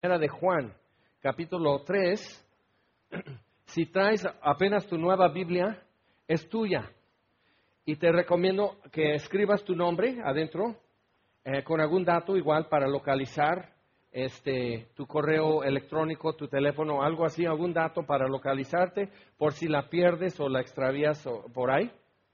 Primera de Juan, capítulo 3. Si traes apenas tu nueva Biblia, es tuya. Y te recomiendo que escribas tu nombre adentro, con algún dato igual para localizar tu correo electrónico, tu teléfono, algo así, algún dato para localizarte por si la pierdes o la extravías por ahí.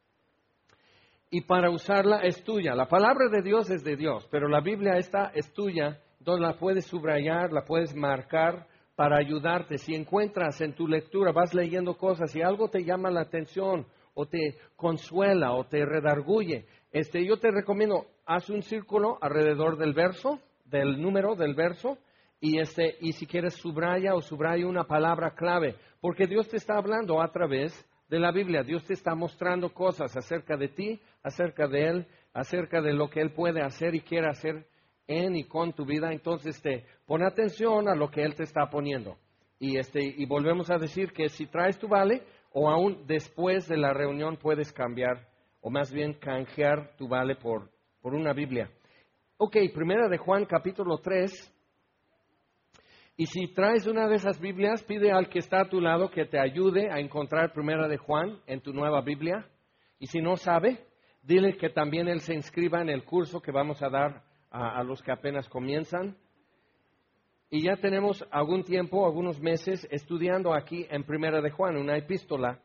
Y para usarla es tuya. La palabra de Dios es de Dios, pero la Biblia esta es tuya, entonces la puedes subrayar, la puedes marcar para ayudarte. Si encuentras en tu lectura, vas leyendo cosas y algo te llama la atención o te consuela o te redarguye, yo te recomiendo, haz un círculo alrededor del verso, del número del verso, y si quieres subraya una palabra clave, porque Dios te está hablando a través de la Biblia. Dios te está mostrando cosas acerca de ti, acerca de Él, acerca de lo que Él puede hacer y quiere hacer en y con tu vida. Entonces pon atención a lo que Él te está poniendo. Y volvemos a decir que si traes tu vale, o aún después de la reunión puedes cambiar, o más bien canjear tu vale por una Biblia. Ok, Primera de Juan, capítulo 3. Y si traes una de esas Biblias, pide al que está a tu lado que te ayude a encontrar Primera de Juan en tu nueva Biblia. Y si no sabe, dile que también él se inscriba en el curso que vamos a dar a los que apenas comienzan. Y ya tenemos algún tiempo, algunos meses, estudiando aquí en Primera de Juan, una epístola.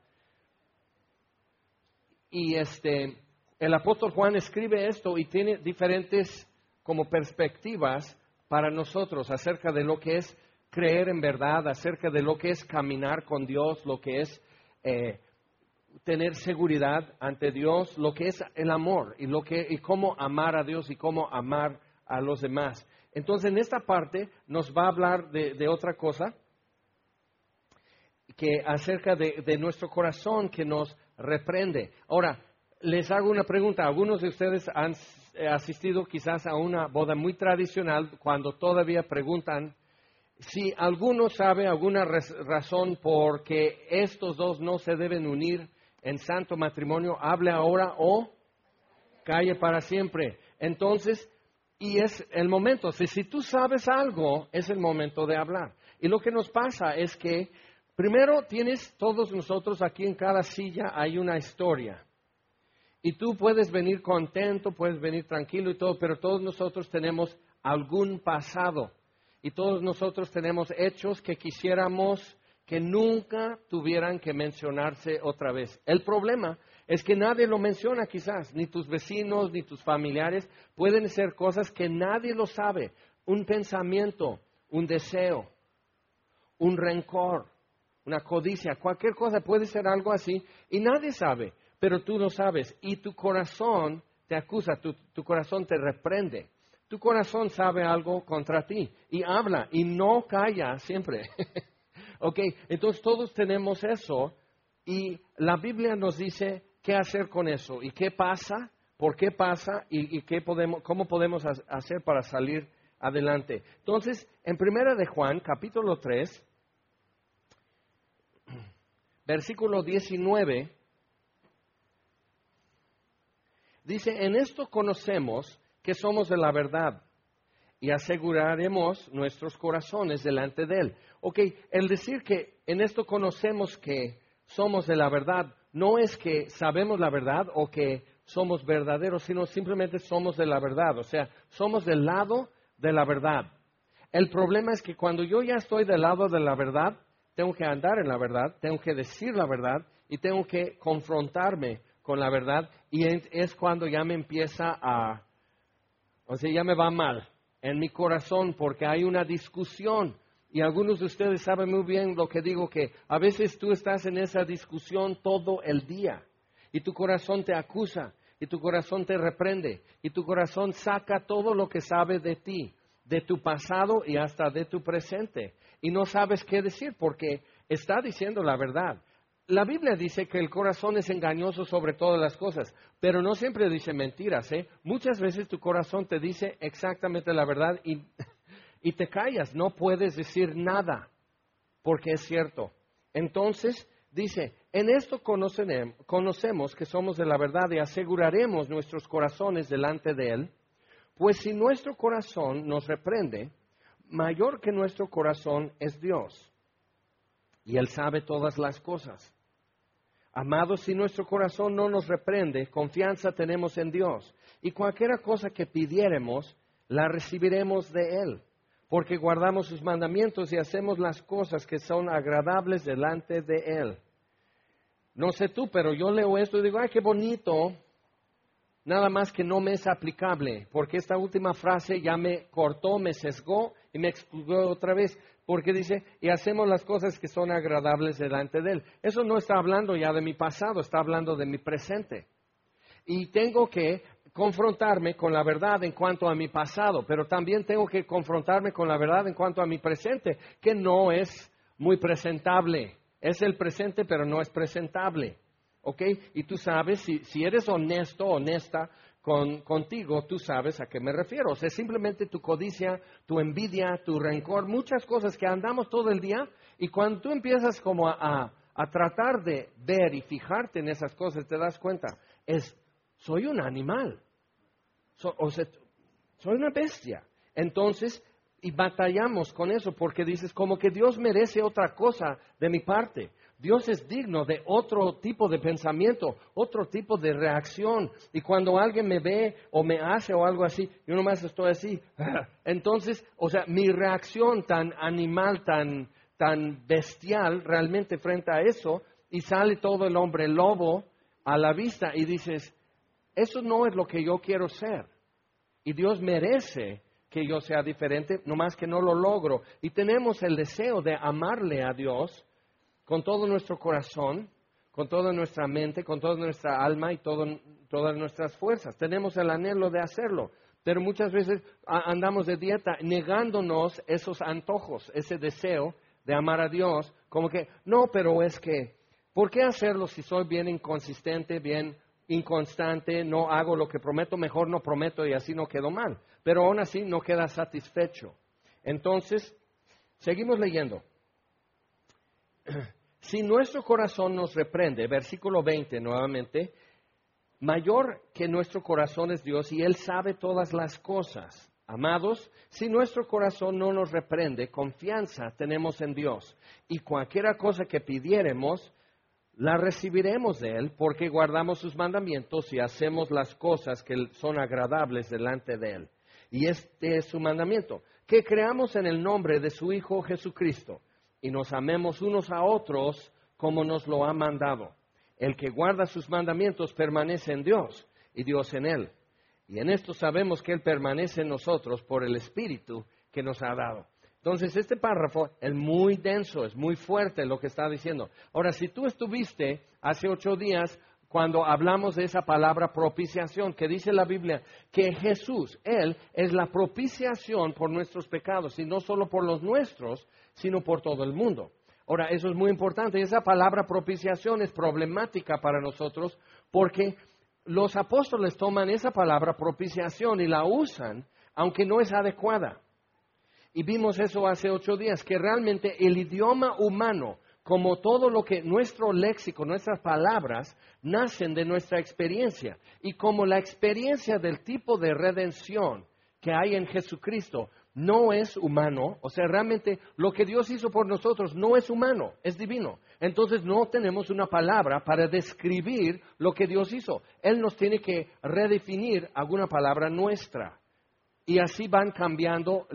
Y el apóstol Juan escribe esto y tiene diferentes como perspectivas para nosotros acerca de lo que es creer en verdad, acerca de lo que es caminar con Dios, lo que es tener seguridad ante Dios, lo que es el amor y cómo amar a Dios y cómo amar a los demás. Entonces, en esta parte nos va a hablar de otra cosa, que acerca de nuestro corazón que nos reprende. Ahora, les hago una pregunta. Algunos de ustedes han asistido quizás a una boda muy tradicional cuando todavía preguntan si alguno sabe alguna razón por qué estos dos no se deben unir en santo matrimonio, hable ahora o calle para siempre. Entonces, y es el momento, si tú sabes algo, es el momento de hablar. Y lo que nos pasa es que primero todos nosotros aquí en cada silla hay una historia. Y tú puedes venir contento, puedes venir tranquilo y todo, pero todos nosotros tenemos algún pasado. Y todos nosotros tenemos hechos que quisiéramos que nunca tuvieran que mencionarse otra vez. El problema es que nadie lo menciona quizás, ni tus vecinos, ni tus familiares. Pueden ser cosas que nadie lo sabe. Un pensamiento, un deseo, un rencor, una codicia, cualquier cosa puede ser algo así y nadie sabe. Pero tú lo sabes y tu corazón te acusa, tu corazón te reprende. Tu corazón sabe algo contra ti y habla y no calla siempre. Ok, entonces todos tenemos eso y la Biblia nos dice qué hacer con eso y qué pasa, por qué pasa y cómo podemos hacer para salir adelante. Entonces, en Primera de Juan, capítulo 3, versículo 19, dice, en esto conocemos que somos de la verdad y aseguraremos nuestros corazones delante de Él. Ok, el decir que en esto conocemos que somos de la verdad, no es que sabemos la verdad o que somos verdaderos, sino simplemente somos de la verdad, o sea, somos del lado de la verdad. El problema es que cuando yo ya estoy del lado de la verdad, tengo que andar en la verdad, tengo que decir la verdad y tengo que confrontarme con la verdad y es cuando ya me empieza ya me va mal en mi corazón porque hay una discusión y algunos de ustedes saben muy bien lo que digo, que a veces tú estás en esa discusión todo el día y tu corazón te acusa y tu corazón te reprende y tu corazón saca todo lo que sabe de ti, de tu pasado y hasta de tu presente y no sabes qué decir porque está diciendo la verdad. La Biblia dice que el corazón es engañoso sobre todas las cosas, pero no siempre dice mentiras, ¿eh? Muchas veces tu corazón te dice exactamente la verdad y te callas, no puedes decir nada, porque es cierto. Entonces, dice, en esto conocemos que somos de la verdad y aseguraremos nuestros corazones delante de Él, pues si nuestro corazón nos reprende, mayor que nuestro corazón es Dios, y Él sabe todas las cosas. Amados, si nuestro corazón no nos reprende, confianza tenemos en Dios, y cualquiera cosa que pidiéremos, la recibiremos de Él, porque guardamos sus mandamientos y hacemos las cosas que son agradables delante de Él. No sé tú, pero yo leo esto y digo, ¡ay, qué bonito! Nada más que no me es aplicable, porque esta última frase ya me cortó, me sesgó y me excluyó otra vez, porque dice, y hacemos las cosas que son agradables delante de Él. Eso no está hablando ya de mi pasado, está hablando de mi presente. Y tengo que confrontarme con la verdad en cuanto a mi pasado, pero también tengo que confrontarme con la verdad en cuanto a mi presente, que no es muy presentable. Es el presente, pero no es presentable. ¿Ok? Y tú sabes, si eres honesto, honesta contigo, tú sabes a qué me refiero. O sea, simplemente tu codicia, tu envidia, tu rencor, muchas cosas que andamos todo el día, y cuando tú empiezas como a tratar de ver y fijarte en esas cosas, te das cuenta, soy un animal, soy una bestia. Entonces, y batallamos con eso porque dices, como que Dios merece otra cosa de mi parte. Dios es digno de otro tipo de pensamiento, otro tipo de reacción. Y cuando alguien me ve o me hace o algo así, yo nomás estoy así. Entonces, o sea, mi reacción tan animal, tan bestial realmente frente a eso, y sale todo el hombre lobo a la vista y dices, eso no es lo que yo quiero ser. Y Dios merece que yo sea diferente, nomás que no lo logro. Y tenemos el deseo de amarle a Dios con todo nuestro corazón, con toda nuestra mente, con toda nuestra alma y todas nuestras fuerzas. Tenemos el anhelo de hacerlo, pero muchas veces andamos de dieta negándonos esos antojos, ese deseo de amar a Dios, como que, no, pero es que, ¿por qué hacerlo si soy bien inconsistente, bien inconstante, no hago lo que prometo, mejor no prometo y así no quedo mal? Pero aún así no queda satisfecho. Entonces, seguimos leyendo. Si nuestro corazón nos reprende, versículo 20 nuevamente, mayor que nuestro corazón es Dios y Él sabe todas las cosas. Amados, si nuestro corazón no nos reprende, confianza tenemos en Dios, y cualquiera cosa que pidiéremos, la recibiremos de Él, porque guardamos sus mandamientos y hacemos las cosas que son agradables delante de Él. Y este es su mandamiento, que creamos en el nombre de su Hijo Jesucristo, y nos amemos unos a otros como nos lo ha mandado. El que guarda sus mandamientos permanece en Dios, y Dios en Él. Y en esto sabemos que Él permanece en nosotros por el Espíritu que nos ha dado. Entonces, este párrafo es muy denso, es muy fuerte lo que está diciendo. Ahora, si tú estuviste hace 8 días cuando hablamos de esa palabra propiciación, que dice la Biblia que Jesús, Él, es la propiciación por nuestros pecados, y no solo por los nuestros, sino por todo el mundo. Ahora, eso es muy importante. Esa palabra propiciación es problemática para nosotros porque los apóstoles toman esa palabra propiciación y la usan, aunque no es adecuada. Y vimos eso hace 8 días, que realmente el idioma humano, como todo lo que nuestro léxico, nuestras palabras, nacen de nuestra experiencia. Y como la experiencia del tipo de redención que hay en Jesucristo no es humano, o sea, realmente lo que Dios hizo por nosotros no es humano, es divino. Entonces no tenemos una palabra para describir lo que Dios hizo. Él nos tiene que redefinir alguna palabra nuestra. Y así van cambiando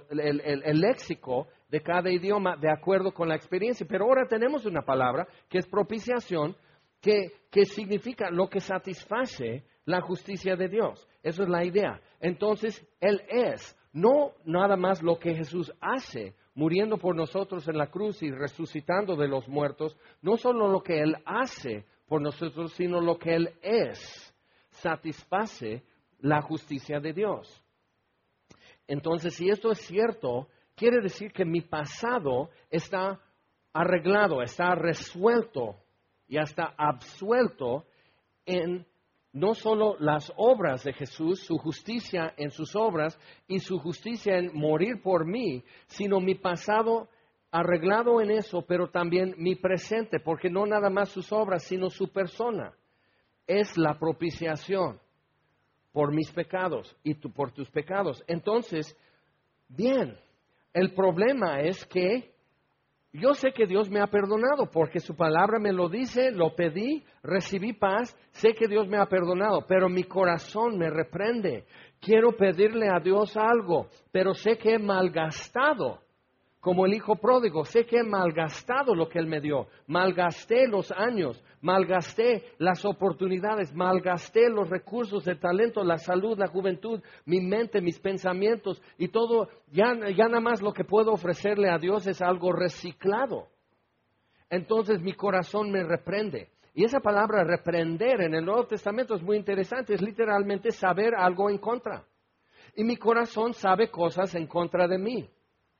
el léxico de cada idioma de acuerdo con la experiencia. Pero ahora tenemos una palabra que es propiciación, que significa lo que satisface la justicia de Dios. Esa es la idea. Entonces, Él es, no nada más lo que Jesús hace, muriendo por nosotros en la cruz y resucitando de los muertos, no solo lo que Él hace por nosotros, sino lo que Él es, satisface la justicia de Dios. Entonces, si esto es cierto, quiere decir que mi pasado está arreglado, está resuelto y hasta absuelto en no solo las obras de Jesús, su justicia en sus obras y su justicia en morir por mí, sino mi pasado arreglado en eso, pero también mi presente, porque no nada más sus obras, sino su persona. Es la propiciación por mis pecados y por tus pecados. Entonces, bien, El problema es que yo sé que Dios me ha perdonado porque su palabra me lo dice, lo pedí, recibí paz, sé que Dios me ha perdonado, pero mi corazón me reprende. Quiero pedirle a Dios algo, pero sé que he malgastado, como el hijo pródigo, sé que he malgastado lo que Él me dio. Malgasté los años, malgasté las oportunidades, malgasté los recursos, el talento, la salud, la juventud, mi mente, mis pensamientos y todo. Ya nada más lo que puedo ofrecerle a Dios es algo reciclado. Entonces mi corazón me reprende. Y esa palabra reprender en el Nuevo Testamento es muy interesante, es literalmente saber algo en contra. Y mi corazón sabe cosas en contra de mí.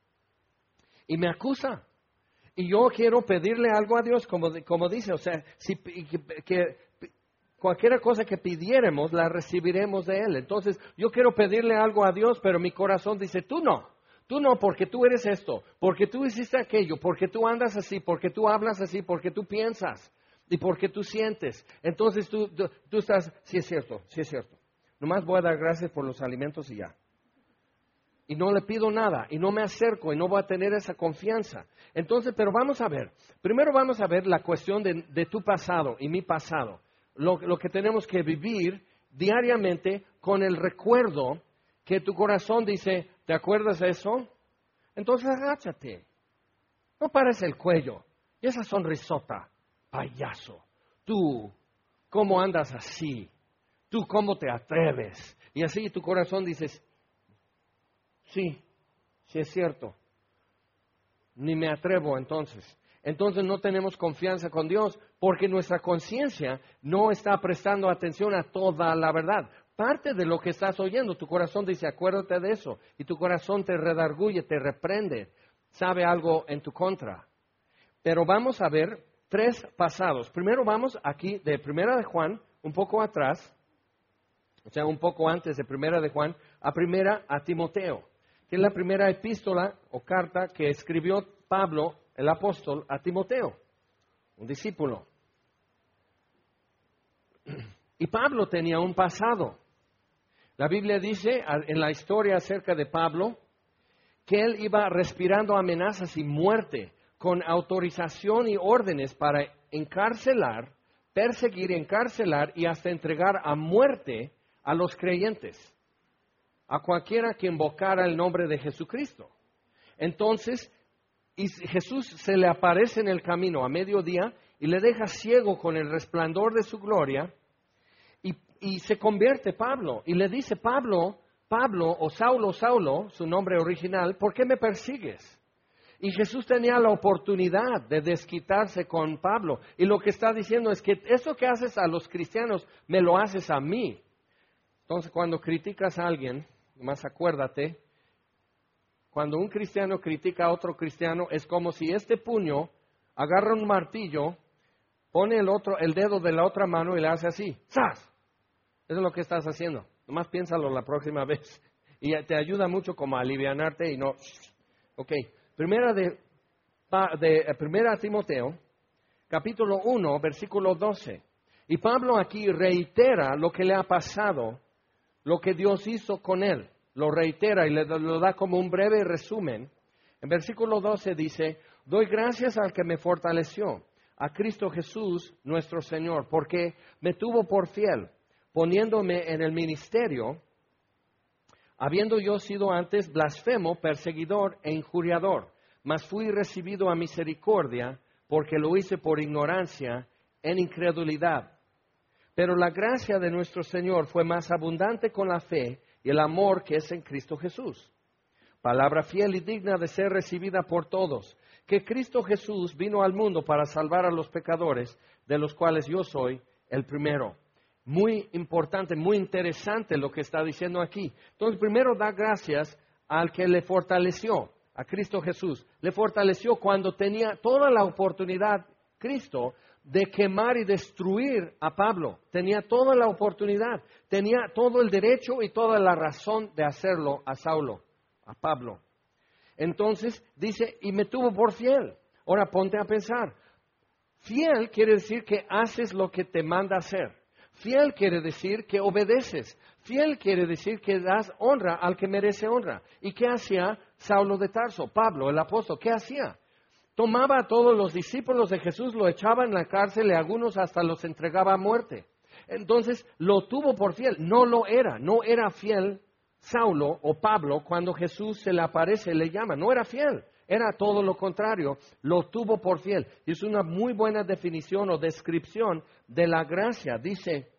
Y me acusa. Y yo quiero pedirle algo a Dios, como dice, o sea, que cualquier cosa que pidiéramos, la recibiremos de Él. Entonces, yo quiero pedirle algo a Dios, pero mi corazón dice, tú no, porque tú eres esto, porque tú hiciste aquello, porque tú andas así, porque tú hablas así, porque tú piensas y porque tú sientes. Entonces, tú estás, sí es cierto. Nomás voy a dar gracias por los alimentos y ya. Y no le pido nada, y no me acerco, y no voy a tener esa confianza. Entonces, pero vamos a ver. Primero vamos a ver la cuestión de tu pasado y mi pasado. Lo que tenemos que vivir diariamente con el recuerdo que tu corazón dice, ¿te acuerdas de eso? Entonces agáchate. No pares el cuello. Y esa sonrisota, payaso. Tú, ¿cómo andas así? Tú, ¿cómo te atreves? Y así tu corazón dice, sí es cierto. Ni me atrevo entonces. Entonces no tenemos confianza con Dios porque nuestra conciencia no está prestando atención a toda la verdad. Parte de lo que estás oyendo, tu corazón dice, acuérdate de eso. Y tu corazón te redarguye, te reprende, sabe algo en tu contra. Pero vamos a ver 3 pasados. Primero vamos aquí de Primera de Juan, un poco atrás, o sea, un poco antes de Primera de Juan, a Timoteo, que es la primera epístola o carta que escribió Pablo, el apóstol, a Timoteo, un discípulo. Y Pablo tenía un pasado. La Biblia dice en la historia acerca de Pablo que él iba respirando amenazas y muerte con autorización y órdenes para encarcelar, perseguir, encarcelar y hasta entregar a muerte a los creyentes, a cualquiera que invocara el nombre de Jesucristo. Entonces, y Jesús se le aparece en el camino a mediodía y le deja ciego con el resplandor de su gloria y se convierte Pablo. Y le dice, Pablo o Saulo, su nombre original, ¿por qué me persigues? Y Jesús tenía la oportunidad de desquitarse con Pablo. Y lo que está diciendo es que eso que haces a los cristianos, me lo haces a mí. Entonces, cuando criticas a alguien, más acuérdate, cuando un cristiano critica a otro cristiano, es como si este puño agarra un martillo, pone el dedo de la otra mano y le hace así, ¡zas! Eso es lo que estás haciendo. Nomás piénsalo la próxima vez. Y te ayuda mucho como a alivianarte y no... Ok, Primera Timoteo, capítulo 1, versículo 12. Y Pablo aquí reitera lo que le ha pasado, lo que Dios hizo con él. Lo reitera y lo da como un breve resumen. En versículo 12 dice, doy gracias al que me fortaleció, a Cristo Jesús nuestro Señor, porque me tuvo por fiel, poniéndome en el ministerio, habiendo yo sido antes blasfemo, perseguidor e injuriador, mas fui recibido a misericordia, porque lo hice por ignorancia, en incredulidad. Pero la gracia de nuestro Señor fue más abundante con la fe y el amor que es en Cristo Jesús. Palabra fiel y digna de ser recibida por todos, que Cristo Jesús vino al mundo para salvar a los pecadores, de los cuales yo soy el primero. Muy importante, muy interesante lo que está diciendo aquí. Entonces, primero da gracias al que le fortaleció, a Cristo Jesús. Le fortaleció cuando tenía toda la oportunidad, Cristo, de quemar y destruir a Pablo. Tenía toda la oportunidad, tenía todo el derecho y toda la razón de hacerlo a Saulo, a Pablo. Entonces dice, y me tuvo por fiel. Ahora ponte a pensar. Fiel quiere decir que haces lo que te manda hacer. Fiel quiere decir que obedeces. Fiel quiere decir que das honra al que merece honra. ¿Y qué hacía Saulo de Tarso? Pablo, el apóstol, ¿qué hacía? Tomaba a todos los discípulos de Jesús, lo echaba en la cárcel y a algunos hasta los entregaba a muerte. Entonces lo tuvo por fiel. No era fiel Saulo o Pablo cuando Jesús se le aparece, le llama. No era fiel. Era todo lo contrario, lo tuvo por fiel. Y es una muy buena definición o descripción de la gracia. Dice,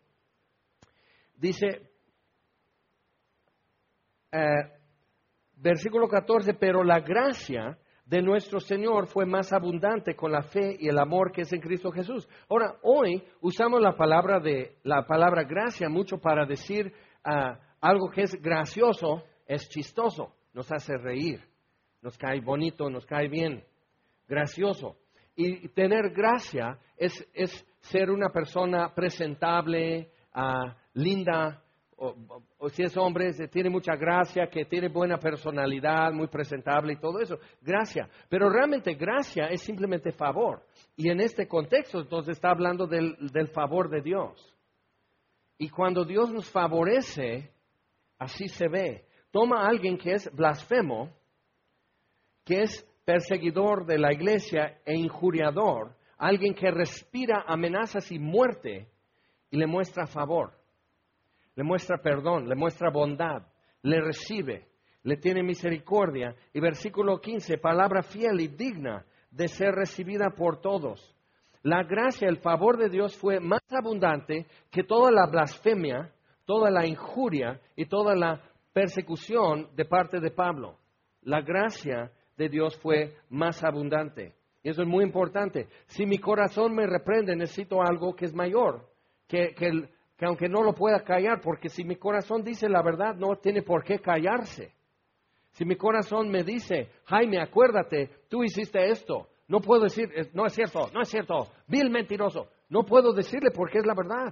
versículo 14, pero la gracia de nuestro Señor fue más abundante con la fe y el amor que es en Cristo Jesús. Ahora, hoy usamos la palabra gracia mucho para decir algo que es gracioso, es chistoso, nos hace reír. Nos cae bonito, nos cae bien, gracioso. Y tener gracia es ser una persona presentable, linda, o si es hombre, tiene mucha gracia, que tiene buena personalidad, muy presentable y todo eso. Gracia. Pero realmente gracia es simplemente favor. Y en este contexto entonces está hablando del favor de Dios. Y cuando Dios nos favorece, así se ve. Toma a alguien que es blasfemo, que es perseguidor de la iglesia e injuriador, alguien que respira amenazas y muerte, y le muestra favor, le muestra perdón, le muestra bondad, le recibe, le tiene misericordia. Y versículo 15, palabra fiel y digna de ser recibida por todos. La gracia, el favor de Dios fue más abundante que toda la blasfemia, toda la injuria y toda la persecución de parte de Pablo. La gracia de Dios fue más abundante. Y eso es muy importante. Si mi corazón me reprende, necesito algo que es mayor, que aunque no lo pueda callar, porque si mi corazón dice la verdad, no tiene por qué callarse. Si mi corazón me dice, Jaime, acuérdate, tú hiciste esto, no puedo decir, no es cierto, vil mentiroso. No puedo decirle porque es la verdad.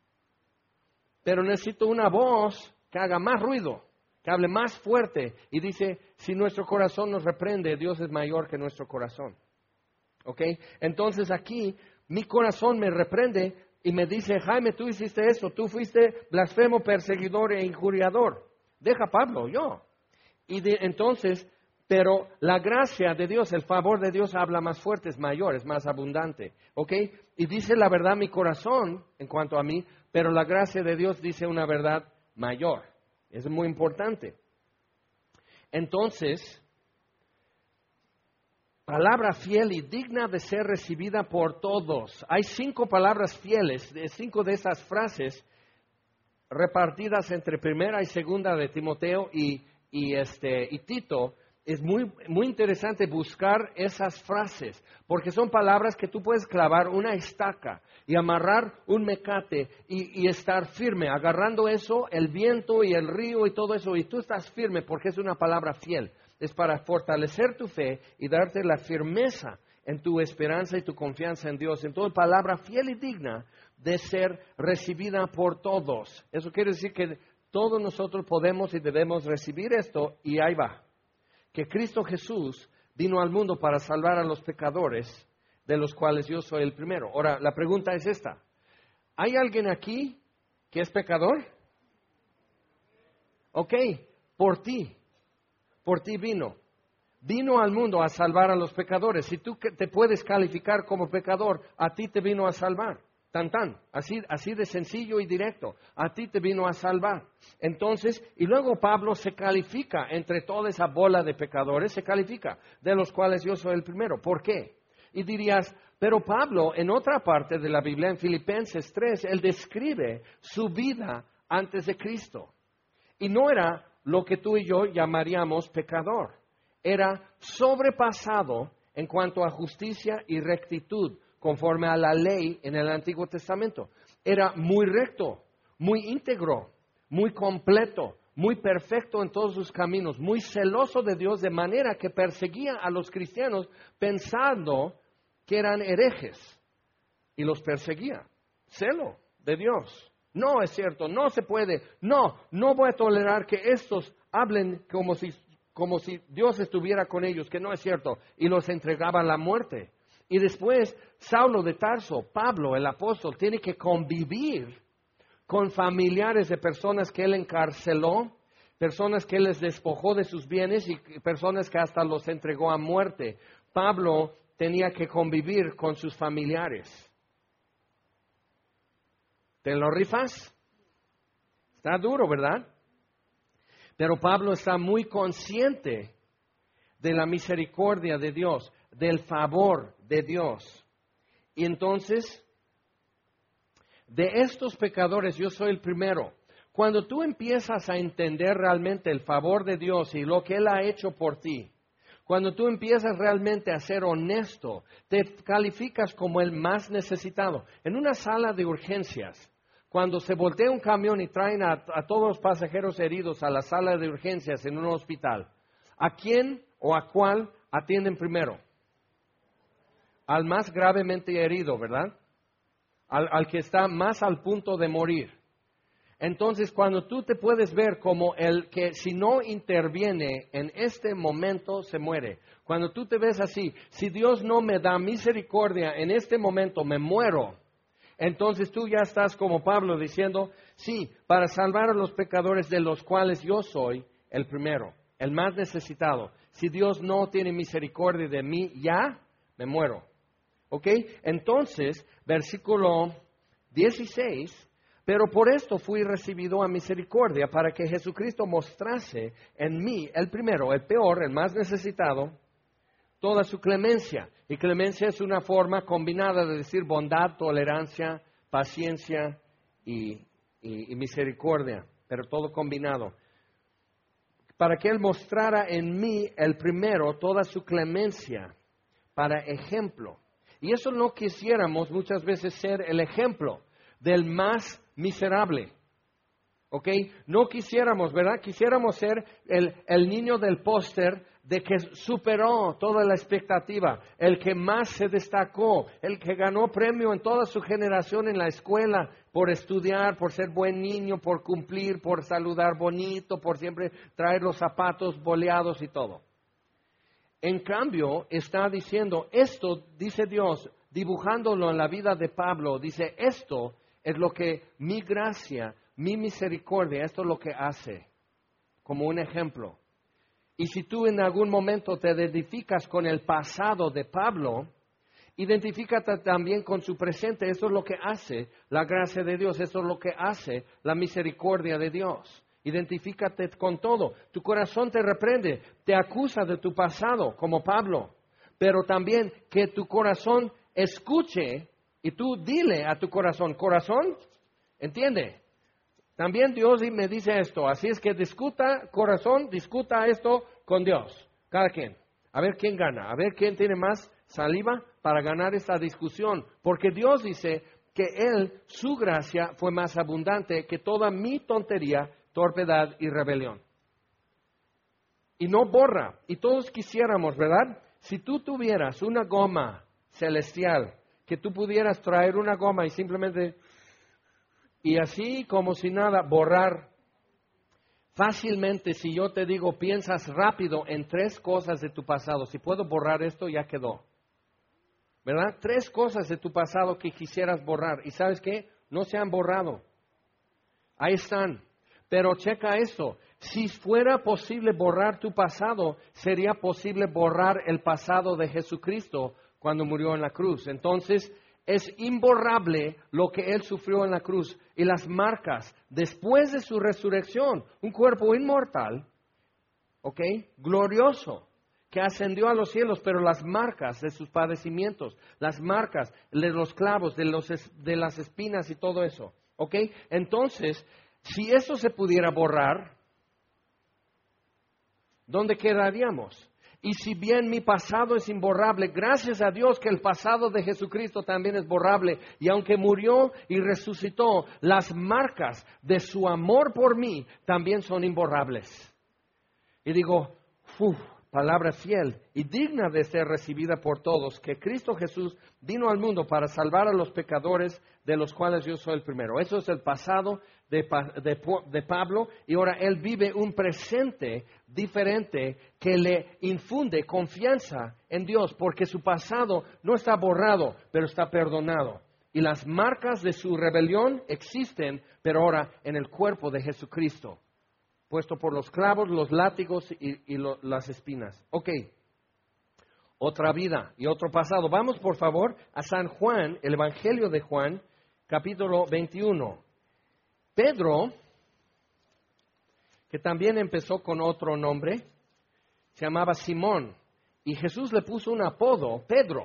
Pero necesito una voz que haga más ruido, que hable más fuerte y dice, si nuestro corazón nos reprende, Dios es mayor que nuestro corazón. ¿Ok? Entonces aquí mi corazón me reprende y me dice, Jaime, tú hiciste eso, tú fuiste blasfemo, perseguidor e injuriador. Deja Pablo, yo. Entonces, pero la gracia de Dios, el favor de Dios habla más fuerte, es mayor, es más abundante. ¿Ok? Y dice la verdad mi corazón en cuanto a mí, pero la gracia de Dios dice una verdad mayor. Es muy importante. Entonces, palabra fiel y digna de ser recibida por todos. Hay 5 palabras fieles, 5 de esas frases repartidas entre primera y segunda de Timoteo y Tito. Es muy, muy interesante buscar esas frases, porque son palabras que tú puedes clavar una estaca y amarrar un mecate y estar firme, agarrando eso, el viento y el río y todo eso, y tú estás firme porque es una palabra fiel. Es para fortalecer tu fe y darte la firmeza en tu esperanza y tu confianza en Dios. Entonces, palabra fiel y digna de ser recibida por todos. Eso quiere decir que todos nosotros podemos y debemos recibir esto, y ahí va. Que Cristo Jesús vino al mundo para salvar a los pecadores, de los cuales yo soy el primero. Ahora, la pregunta es esta. ¿Hay alguien aquí que es pecador? Ok, por ti vino. Vino al mundo a salvar a los pecadores. Si tú te puedes calificar como pecador, a ti te vino a salvar. Tan, así de sencillo y directo. A ti te vino a salvar. Entonces, y luego Pablo se califica entre toda esa bola de pecadores, se califica, de los cuales yo soy el primero. ¿Por qué? Y dirías, pero Pablo, en otra parte de la Biblia, en Filipenses 3, él describe su vida antes de Cristo. Y no era lo que tú y yo llamaríamos pecador. Era sobrepasado en cuanto a justicia y rectitud, conforme a la ley en el Antiguo Testamento. Era muy recto, muy íntegro, muy completo, muy perfecto en todos sus caminos, muy celoso de Dios, de manera que perseguía a los cristianos pensando que eran herejes, y los perseguía. Celo de Dios. No es cierto, no se puede, no voy a tolerar que estos hablen como si Dios estuviera con ellos, que no es cierto, y los entregaba a la muerte. Y después, Saulo de Tarso, Pablo, el apóstol, tiene que convivir con familiares de personas que él encarceló, personas que él les despojó de sus bienes y personas que hasta los entregó a muerte. Pablo tenía que convivir con sus familiares. ¿Te lo rifas? Está duro, ¿verdad? Pero Pablo está muy consciente de la misericordia de Dios, del favor de Dios. Y entonces, de estos pecadores yo soy el primero. Cuando tú empiezas a entender realmente el favor de Dios y lo que Él ha hecho por ti, cuando tú empiezas realmente a ser honesto, te calificas como el más necesitado. En una sala de urgencias, cuando se voltea un camión y traen a todos los pasajeros heridos a la sala de urgencias en un hospital, ¿a quién o a cuál atienden primero? Al más gravemente herido, ¿verdad? Al que está más al punto de morir. Entonces, cuando tú te puedes ver como el que si no interviene en este momento se muere. Cuando tú te ves así, si Dios no me da misericordia en este momento me muero. Entonces tú ya estás como Pablo diciendo, sí, para salvar a los pecadores de los cuales yo soy el primero, el más necesitado. Si Dios no tiene misericordia de mí, ya me muero. ¿Ok? Entonces, versículo 16, pero por esto fui recibido a misericordia, para que Jesucristo mostrase en mí, el primero, el peor, el más necesitado, toda su clemencia. Y clemencia es una forma combinada de decir bondad, tolerancia, paciencia y misericordia, pero todo combinado. Para que Él mostrara en mí, el primero, toda su clemencia, para ejemplo. Y eso no quisiéramos muchas veces ser el ejemplo del más miserable. ¿Ok? No quisiéramos, ¿verdad? Quisiéramos ser el niño del póster de que superó toda la expectativa, el que más se destacó, el que ganó premio en toda su generación en la escuela por estudiar, por ser buen niño, por cumplir, por saludar bonito, por siempre traer los zapatos boleados y todo. En cambio, está diciendo, esto, dice Dios, dibujándolo en la vida de Pablo, dice, esto es lo que mi gracia, mi misericordia, esto es lo que hace, como un ejemplo. Y si tú en algún momento te identificas con el pasado de Pablo, identifícate también con su presente. Esto es lo que hace la gracia de Dios, esto es lo que hace la misericordia de Dios. Identifícate con todo. Tu corazón te reprende, te acusa de tu pasado, como Pablo. Pero también que tu corazón escuche y tú dile a tu corazón, corazón, ¿entiende? También Dios me dice esto, así es que discuta, corazón, discuta esto con Dios, cada quien. A ver quién gana, a ver quién tiene más saliva para ganar esta discusión. Porque Dios dice que Él, su gracia, fue más abundante que toda mi tontería, torpedad y rebelión. Y no borra. Y todos quisiéramos, ¿verdad? Si tú tuvieras una goma celestial, que tú pudieras traer una goma y simplemente, y así como si nada, borrar fácilmente. Si yo te digo, piensas rápido en 3 cosas de tu pasado, si puedo borrar esto, ya quedó. ¿Verdad? 3 cosas de tu pasado que quisieras borrar. ¿Y sabes qué? No se han borrado. Ahí están. Pero checa esto, si fuera posible borrar tu pasado, sería posible borrar el pasado de Jesucristo cuando murió en la cruz. Entonces, es imborrable lo que Él sufrió en la cruz y las marcas después de su resurrección, un cuerpo inmortal, ¿ok? Glorioso, que ascendió a los cielos, pero las marcas de sus padecimientos, las marcas de los clavos, de las espinas y todo eso, ¿ok? Entonces, si eso se pudiera borrar, ¿dónde quedaríamos? Y si bien mi pasado es imborrable, gracias a Dios que el pasado de Jesucristo también es borrable. Y aunque murió y resucitó, las marcas de su amor por mí también son imborrables. Y digo, palabra fiel y digna de ser recibida por todos, que Cristo Jesús vino al mundo para salvar a los pecadores, de los cuales yo soy el primero. Eso es el pasado de Pablo, y ahora él vive un presente diferente que le infunde confianza en Dios, porque su pasado no está borrado, pero está perdonado. Y las marcas de su rebelión existen, pero ahora en el cuerpo de Jesucristo, puesto por los clavos, los látigos y las espinas. Ok, otra vida y otro pasado. Vamos por favor a San Juan, el Evangelio de Juan, capítulo 21. Pedro, que también empezó con otro nombre, se llamaba Simón, y Jesús le puso un apodo, Pedro.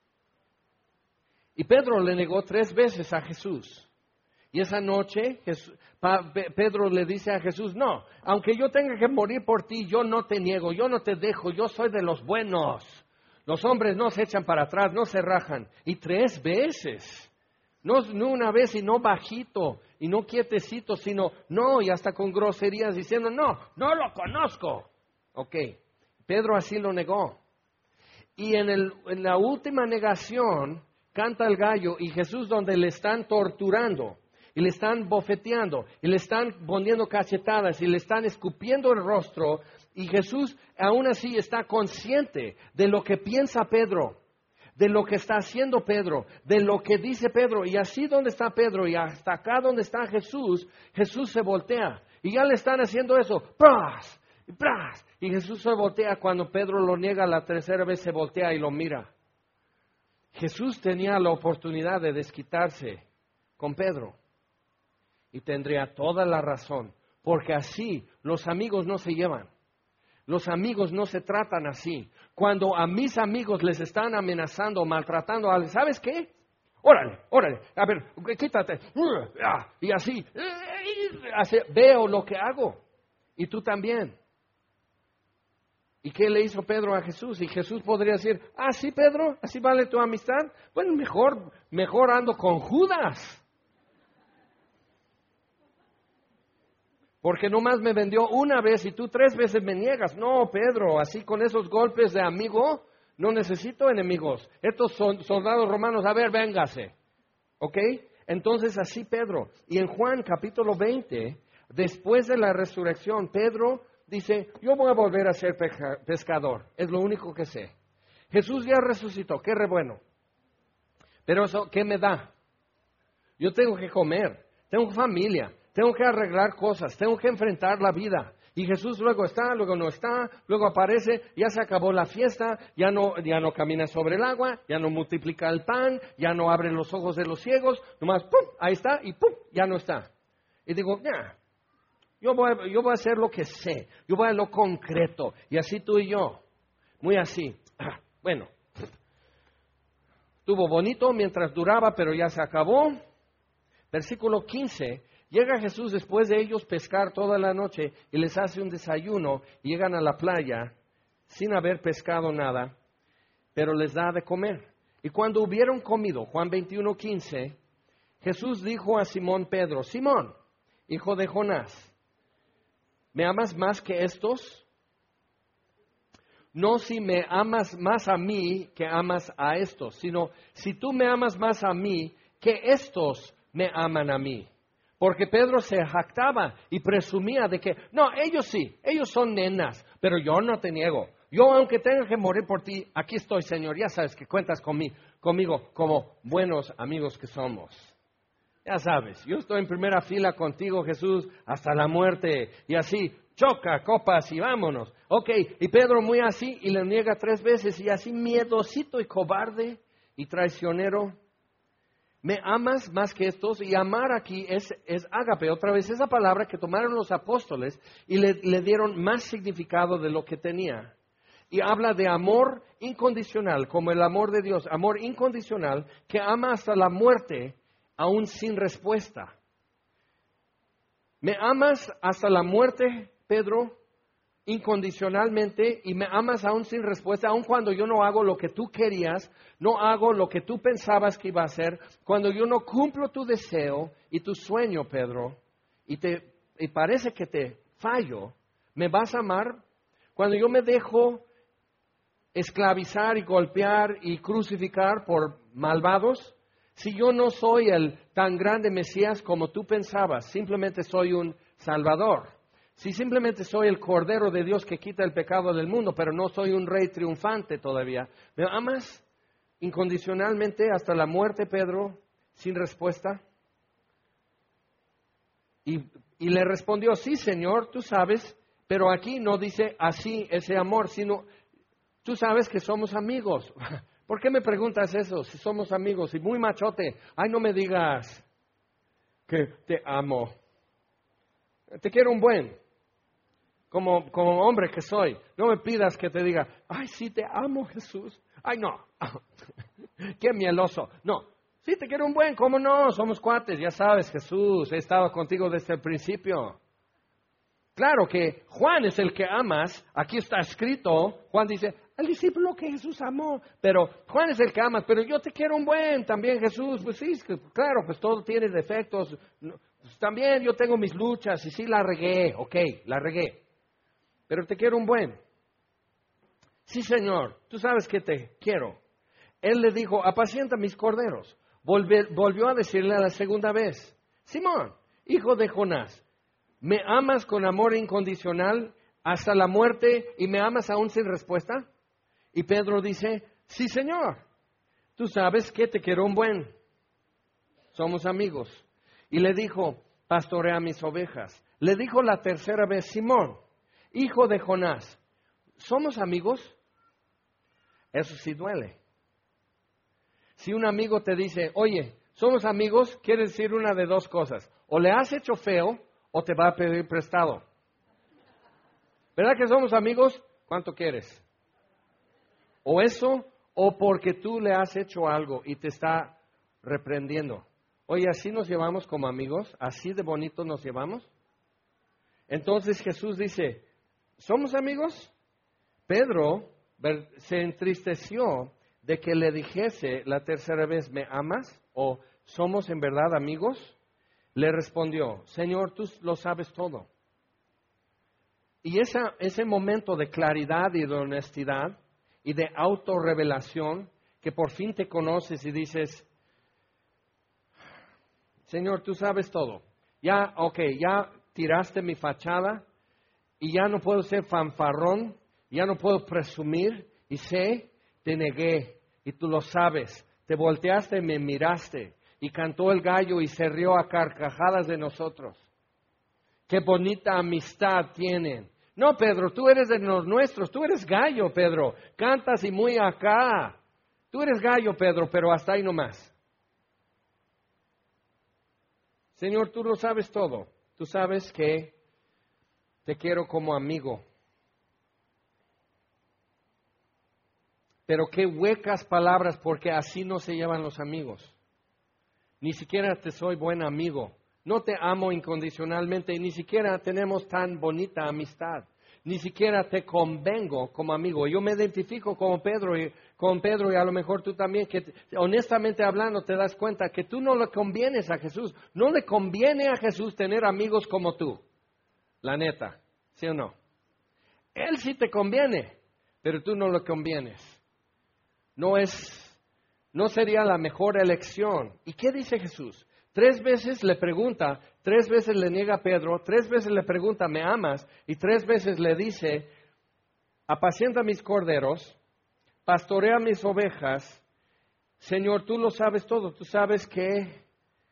Y Pedro le negó 3 veces a Jesús. Y esa noche Pedro le dice a Jesús, no, aunque yo tenga que morir por ti, yo no te niego, yo no te dejo, yo soy de los buenos. Los hombres no se echan para atrás, no se rajan. Y 3 veces. No una vez y no bajito y no quietecito, sino no, y hasta con groserías diciendo, no lo conozco. Ok, Pedro así lo negó. Y en la última negación canta el gallo y Jesús donde le están torturando y le están bofeteando y le están poniendo cachetadas y le están escupiendo el rostro y Jesús aún así está consciente de lo que piensa Pedro, de lo que está haciendo Pedro, de lo que dice Pedro. Y así donde está Pedro y hasta acá donde está Jesús, Jesús se voltea y ya le están haciendo eso, ¡pras! ¡Pras! Y Jesús se voltea cuando Pedro lo niega la 3ª vez, se voltea y lo mira. Jesús tenía la oportunidad de desquitarse con Pedro y tendría toda la razón, porque así los amigos no se llevan, los amigos no se tratan así. Cuando a mis amigos les están amenazando, maltratando, ¿sabes qué? Órale, a ver, quítate, y así, veo lo que hago, y tú también. ¿Y qué le hizo Pedro a Jesús? Y Jesús podría decir, sí, Pedro, así vale tu amistad. Bueno, mejor ando con Judas. Porque nomás me vendió una vez y tú 3 veces me niegas. No, Pedro, así con esos golpes de amigo, no necesito enemigos. Estos son soldados romanos, a ver, véngase. ¿Ok? Entonces así Pedro. Y en Juan capítulo 20, después de la resurrección, Pedro dice, yo voy a volver a ser pescador, es lo único que sé. Jesús ya resucitó, qué re bueno. Pero eso, ¿qué me da? Yo tengo que comer, tengo familia, tengo que arreglar cosas, tengo que enfrentar la vida. Y Jesús luego está, luego no está, luego aparece, ya se acabó la fiesta, ya no camina sobre el agua, ya no multiplica el pan, ya no abre los ojos de los ciegos, nomás, ¡pum!, ahí está y ¡pum!, ya no está. Y digo, yo voy a hacer lo que sé, yo voy a lo concreto, y así tú y yo, muy así. Bueno, estuvo bonito mientras duraba, pero ya se acabó. Versículo 15, llega Jesús después de ellos pescar toda la noche y les hace un desayuno, y llegan a la playa sin haber pescado nada, pero les da de comer. Y cuando hubieron comido, Juan 21:15, Jesús dijo a Simón Pedro, Simón, hijo de Jonás, ¿me amas más que estos? No si me amas más a mí que amas a estos, sino si tú me amas más a mí que estos me aman a mí. Porque Pedro se jactaba y presumía de que, no, ellos sí, ellos son nenas, pero yo no te niego. Yo, aunque tenga que morir por ti, aquí estoy, Señor, ya sabes que cuentas conmigo como buenos amigos que somos. Ya sabes, yo estoy en primera fila contigo, Jesús, hasta la muerte. Y así, choca, copas y vámonos. Ok, y Pedro muy así y le niega 3 veces y así miedosito y cobarde y traicionero. ¿Me amas más que estos? Y amar aquí es ágape, otra vez esa palabra que tomaron los apóstoles y le dieron más significado de lo que tenía. Y habla de amor incondicional, como el amor de Dios, amor incondicional que ama hasta la muerte, aún sin respuesta. ¿Me amas hasta la muerte, Pedro? Incondicionalmente, y me amas aún sin respuesta, aun cuando yo no hago lo que tú querías, no hago lo que tú pensabas que iba a hacer, cuando yo no cumplo tu deseo y tu sueño, Pedro, y parece que te fallo, ¿me vas a amar? Cuando yo me dejo esclavizar y golpear y crucificar por malvados, si yo no soy el tan grande Mesías como tú pensabas, simplemente soy un Salvador. Si simplemente soy el Cordero de Dios que quita el pecado del mundo, pero no soy un rey triunfante todavía. ¿Me amas incondicionalmente hasta la muerte, Pedro? sin respuesta? Y le respondió, sí, Señor, tú sabes, pero aquí no dice así ese amor, sino tú sabes que somos amigos. ¿Por qué me preguntas eso si somos amigos? Y muy machote, ay, no me digas que te amo. Te quiero un buen, como hombre que soy. No me pidas que te diga, ay, sí, te amo, Jesús. Ay, no, qué mieloso. No, sí, te quiero un buen, ¿cómo no? Somos cuates, ya sabes, Jesús, he estado contigo desde el principio. Claro que Juan es el que amas, aquí está escrito, Juan dice, al discípulo que Jesús amó, pero Juan es el que amas, pero yo te quiero un buen, también Jesús, pues sí, claro, pues todo tiene defectos, pues también yo tengo mis luchas y sí la regué, ok, la regué, pero te quiero un buen. Sí, Señor, tú sabes que te quiero. Él le dijo, apacienta mis corderos. Volvió a decirle a la segunda vez, Simón, hijo de Jonás, ¿me amas con amor incondicional hasta la muerte y me amas aún sin respuesta? Y Pedro dice, sí, Señor, tú sabes que te quiero un buen. Somos amigos. Y le dijo, pastorea mis ovejas. Le dijo la tercera vez, Simón, hijo de Jonás, ¿somos amigos? Eso sí duele. Si un amigo te dice, oye, somos amigos, quiere decir una de dos cosas. O le has hecho feo o te va a pedir prestado. ¿Verdad que somos amigos? ¿Cuánto quieres? O eso, o porque tú le has hecho algo y te está reprendiendo. Oye, ¿así nos llevamos como amigos? ¿Así de bonito nos llevamos? Entonces Jesús dice, ¿somos amigos? Pedro se entristeció de que le dijese la tercera vez, ¿me amas? ¿O somos en verdad amigos? Le respondió, Señor, tú lo sabes todo. Y ese momento de claridad y de honestidad y de autorrevelación, que por fin te conoces y dices, Señor, tú sabes todo. Ya, ya tiraste mi fachada y ya no puedo ser fanfarrón, ya no puedo presumir y sé, te negué y tú lo sabes. Te volteaste y me miraste y cantó el gallo y se rió a carcajadas de nosotros. Qué bonita amistad tienen. No, Pedro, tú eres de los nuestros, tú eres gallo, Pedro. Cantas y muy acá. Tú eres gallo, Pedro, pero hasta ahí nomás. Señor, tú lo sabes todo. Tú sabes que te quiero como amigo. Pero qué huecas palabras, porque así no se llevan los amigos. Ni siquiera te soy buen amigo. No te amo incondicionalmente y ni siquiera tenemos tan bonita amistad. Ni siquiera te convengo como amigo. Yo me identifico con Pedro y a lo mejor tú también, que honestamente hablando te das cuenta que tú no le convienes a Jesús. No le conviene a Jesús tener amigos como tú. La neta, ¿sí o no? Él sí te conviene, pero tú no le convienes. No sería la mejor elección. ¿Y qué dice Jesús? 3 veces le pregunta, 3 veces le niega a Pedro, 3 veces le pregunta, ¿me amas? Y 3 veces le dice, apacienta mis corderos, pastorea mis ovejas. Señor, tú lo sabes todo, tú sabes que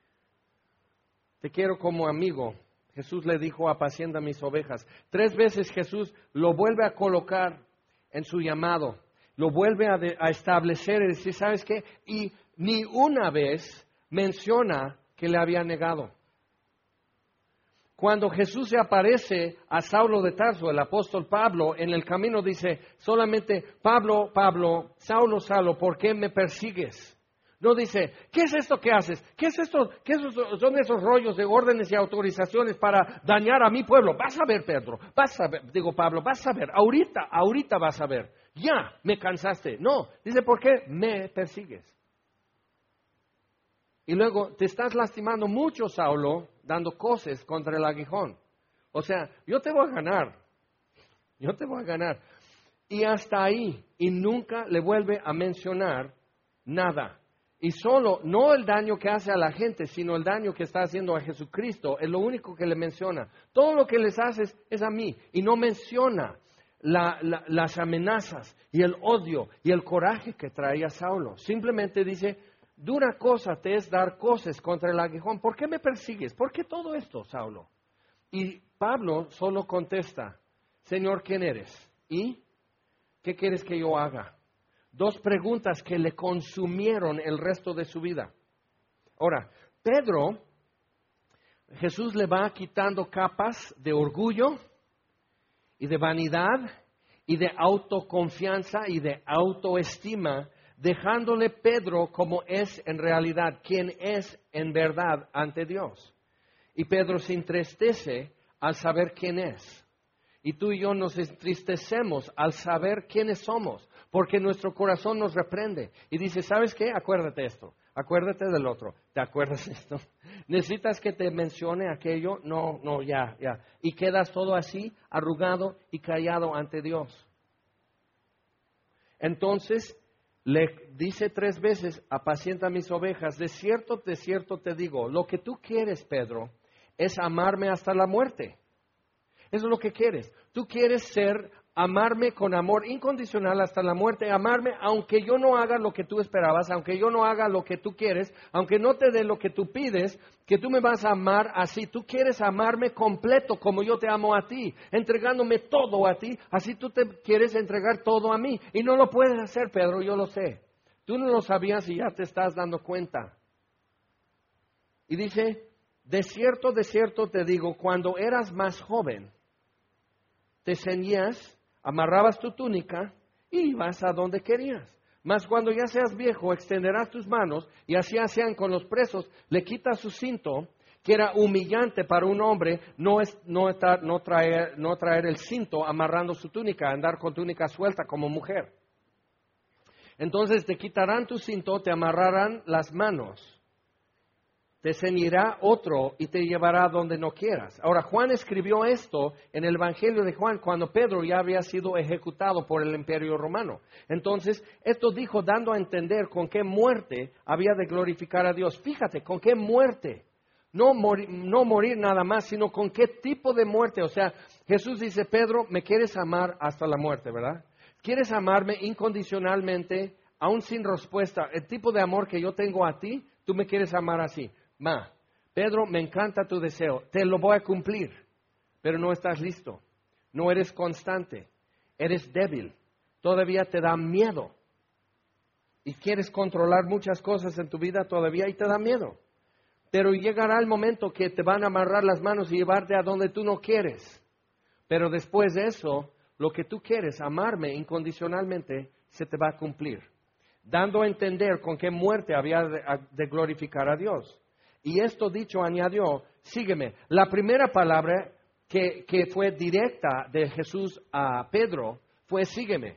te quiero como amigo. Jesús le dijo, apacienta mis ovejas. 3 veces Jesús lo vuelve a colocar en su llamado, lo vuelve a establecer y decir, ¿sabes qué? Y ni una vez menciona que le había negado. Cuando Jesús se aparece a Saulo de Tarso, el apóstol Pablo, en el camino dice solamente, Pablo, Pablo, Saulo, Saulo, ¿por qué me persigues? No dice, ¿qué es esto que haces? ¿Qué es esto? ¿Qué son esos rollos de órdenes y autorizaciones para dañar a mi pueblo? Vas a ver, Pedro, Pablo, vas a ver, ahorita vas a ver. Ya, me cansaste. No, dice, ¿por qué me persigues? Y luego, te estás lastimando mucho, Saulo, dando coces contra el aguijón. O sea, yo te voy a ganar. Y hasta ahí, y nunca le vuelve a mencionar nada. Y solo, no el daño que hace a la gente, sino el daño que está haciendo a Jesucristo, es lo único que le menciona. Todo lo que les haces es a mí, y no menciona las amenazas, y el odio, y el coraje que traía Saulo. Simplemente dice, Dura cosa te es dar coces contra el aguijón. ¿Por qué me persigues? ¿Por qué todo esto, Saulo? Y Pablo solo contesta, Señor, ¿quién eres? ¿Y qué quieres que yo haga? Dos preguntas que le consumieron el resto de su vida. Ahora, Pedro, Jesús le va quitando capas de orgullo y de vanidad y de autoconfianza y de autoestima, dejándole Pedro como es en realidad, quien es en verdad ante Dios. Y Pedro se entristece al saber quién es. Y tú y yo nos entristecemos al saber quiénes somos, porque nuestro corazón nos reprende. Y dice, ¿sabes qué? Acuérdate esto, acuérdate del otro. ¿Te acuerdas de esto? ¿Necesitas que te mencione aquello? No, ya. Y quedas todo así, arrugado y callado ante Dios. Entonces, le dice 3 veces, apacienta mis ovejas. De cierto te digo, lo que tú quieres, Pedro, es amarme hasta la muerte. Eso es lo que quieres. Tú quieres amarme con amor incondicional hasta la muerte, amarme aunque yo no haga lo que tú esperabas, aunque yo no haga lo que tú quieres, aunque no te dé lo que tú pides, que tú me vas a amar así. Tú quieres amarme completo como yo te amo a ti, entregándome todo a ti, así tú te quieres entregar todo a mí. Y no lo puedes hacer, Pedro, yo lo sé. Tú no lo sabías y ya te estás dando cuenta. Y dice, de cierto te digo, cuando eras más joven, te ceñías, amarrabas tu túnica y ibas a donde querías. Mas cuando ya seas viejo, extenderás tus manos y así hacían con los presos, le quitas su cinto, que era humillante para un hombre no traer el cinto amarrando su túnica, andar con túnica suelta como mujer. Entonces te quitarán tu cinto, te amarrarán las manos. Te ceñirá otro y te llevará donde no quieras. Ahora, Juan escribió esto en el Evangelio de Juan cuando Pedro ya había sido ejecutado por el Imperio Romano. Entonces, esto dijo dando a entender con qué muerte había de glorificar a Dios. Fíjate, con qué muerte. No morir nada más, sino con qué tipo de muerte. O sea, Jesús dice, Pedro, me quieres amar hasta la muerte, ¿verdad? ¿Quieres amarme incondicionalmente, aún sin respuesta? El tipo de amor que yo tengo a ti, tú me quieres amar así. Pedro, me encanta tu deseo, te lo voy a cumplir, pero no estás listo, no eres constante, eres débil, todavía te da miedo y quieres controlar muchas cosas en tu vida todavía y te da miedo, pero llegará el momento que te van a amarrar las manos y llevarte a donde tú no quieres, pero después de eso, lo que tú quieres, amarme incondicionalmente, se te va a cumplir, dando a entender con qué muerte había de glorificar a Dios. Y esto dicho añadió, sígueme. La primera palabra que fue directa de Jesús a Pedro fue sígueme.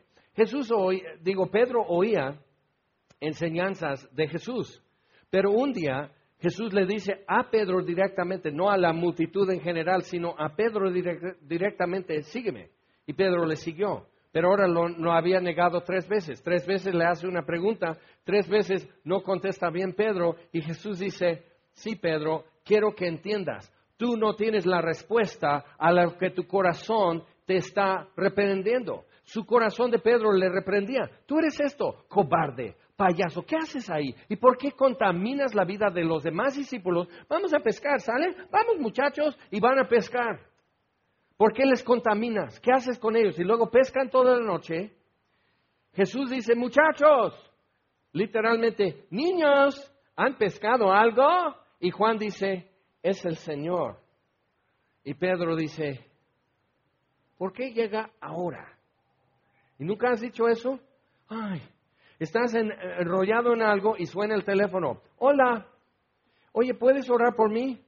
Pedro oía enseñanzas de Jesús, pero un día Jesús le dice a Pedro directamente, no a la multitud en general, sino a Pedro directamente, sígueme. Y Pedro le siguió. Pero ahora lo había negado 3 veces. 3 veces le hace una pregunta, 3 veces no contesta bien Pedro, y Jesús dice, sí, Pedro, quiero que entiendas, tú no tienes la respuesta a lo que tu corazón te está reprendiendo. Su corazón de Pedro le reprendía, tú eres esto, cobarde, payaso, ¿qué haces ahí? ¿Y por qué contaminas la vida de los demás discípulos? Vamos a pescar, ¿sale? Vamos muchachos, y van a pescar. ¿Por qué les contaminas? ¿Qué haces con ellos? Y luego pescan toda la noche. Jesús dice, muchachos, literalmente, niños, ¿han pescado algo? Y Juan dice, es el Señor. Y Pedro dice, ¿por qué llega ahora? ¿Y nunca has dicho eso? Ay, estás enrollado en algo y suena el teléfono. Hola, oye, ¿puedes orar por mí?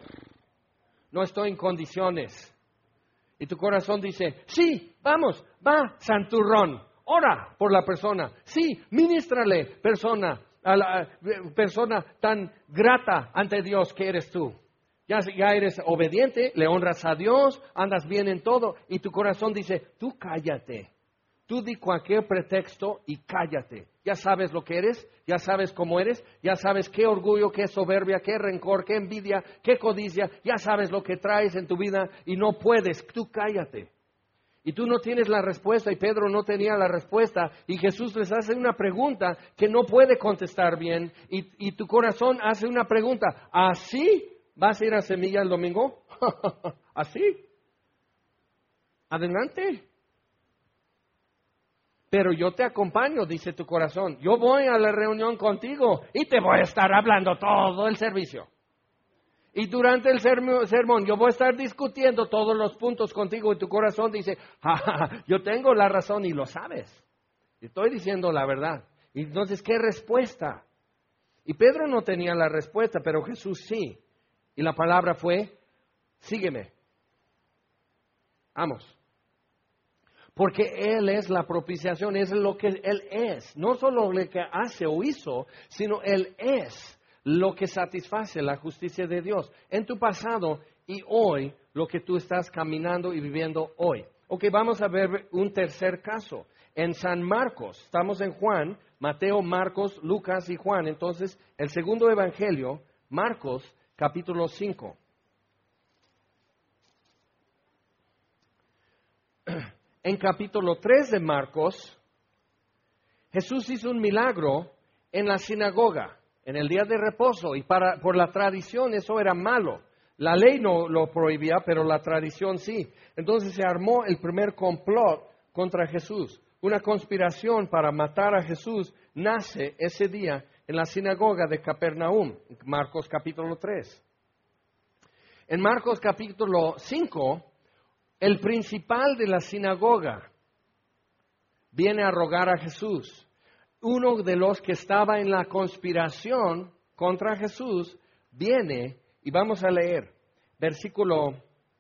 No estoy en condiciones. Y tu corazón dice, sí, vamos, va, santurrón, ora por la persona. Sí, ministrale, persona, a la persona tan grata ante Dios que eres tú. Ya eres obediente, le honras a Dios, andas bien en todo. Y tu corazón dice, tú cállate. Tú di cualquier pretexto y cállate. Ya sabes lo que eres, ya sabes cómo eres, ya sabes qué orgullo, qué soberbia, qué rencor, qué envidia, qué codicia, ya sabes lo que traes en tu vida y no puedes, tú cállate. Y tú no tienes la respuesta y Pedro no tenía la respuesta y Jesús les hace una pregunta que no puede contestar bien y tu corazón hace una pregunta. ¿Así vas a ir a Semilla el domingo? ¿Así? Adelante. Pero yo te acompaño, dice tu corazón. Yo voy a la reunión contigo y te voy a estar hablando todo el servicio. Y durante el sermón yo voy a estar discutiendo todos los puntos contigo y tu corazón dice, yo tengo la razón y lo sabes. Estoy diciendo la verdad. Y entonces, ¿qué respuesta? Y Pedro no tenía la respuesta, pero Jesús sí. Y la palabra fue, sígueme. Vamos. Porque Él es la propiciación, es lo que Él es. No solo lo que hace o hizo, sino Él es lo que satisface la justicia de Dios en tu pasado y hoy, lo que tú estás caminando y viviendo hoy. Ok, vamos a ver un tercer caso. En San Marcos, estamos en Juan, Mateo, Marcos, Lucas y Juan. Entonces, el segundo evangelio, Marcos, capítulo 5. En capítulo 3 de Marcos, Jesús hizo un milagro en la sinagoga, en el día de reposo, y por la tradición eso era malo. La ley no lo prohibía, pero la tradición sí. Entonces se armó el primer complot contra Jesús. Una conspiración para matar a Jesús nace ese día en la sinagoga de Capernaum, Marcos capítulo 3. En Marcos capítulo 5, el principal de la sinagoga viene a rogar a Jesús. Uno de los que estaba en la conspiración contra Jesús viene y vamos a leer versículo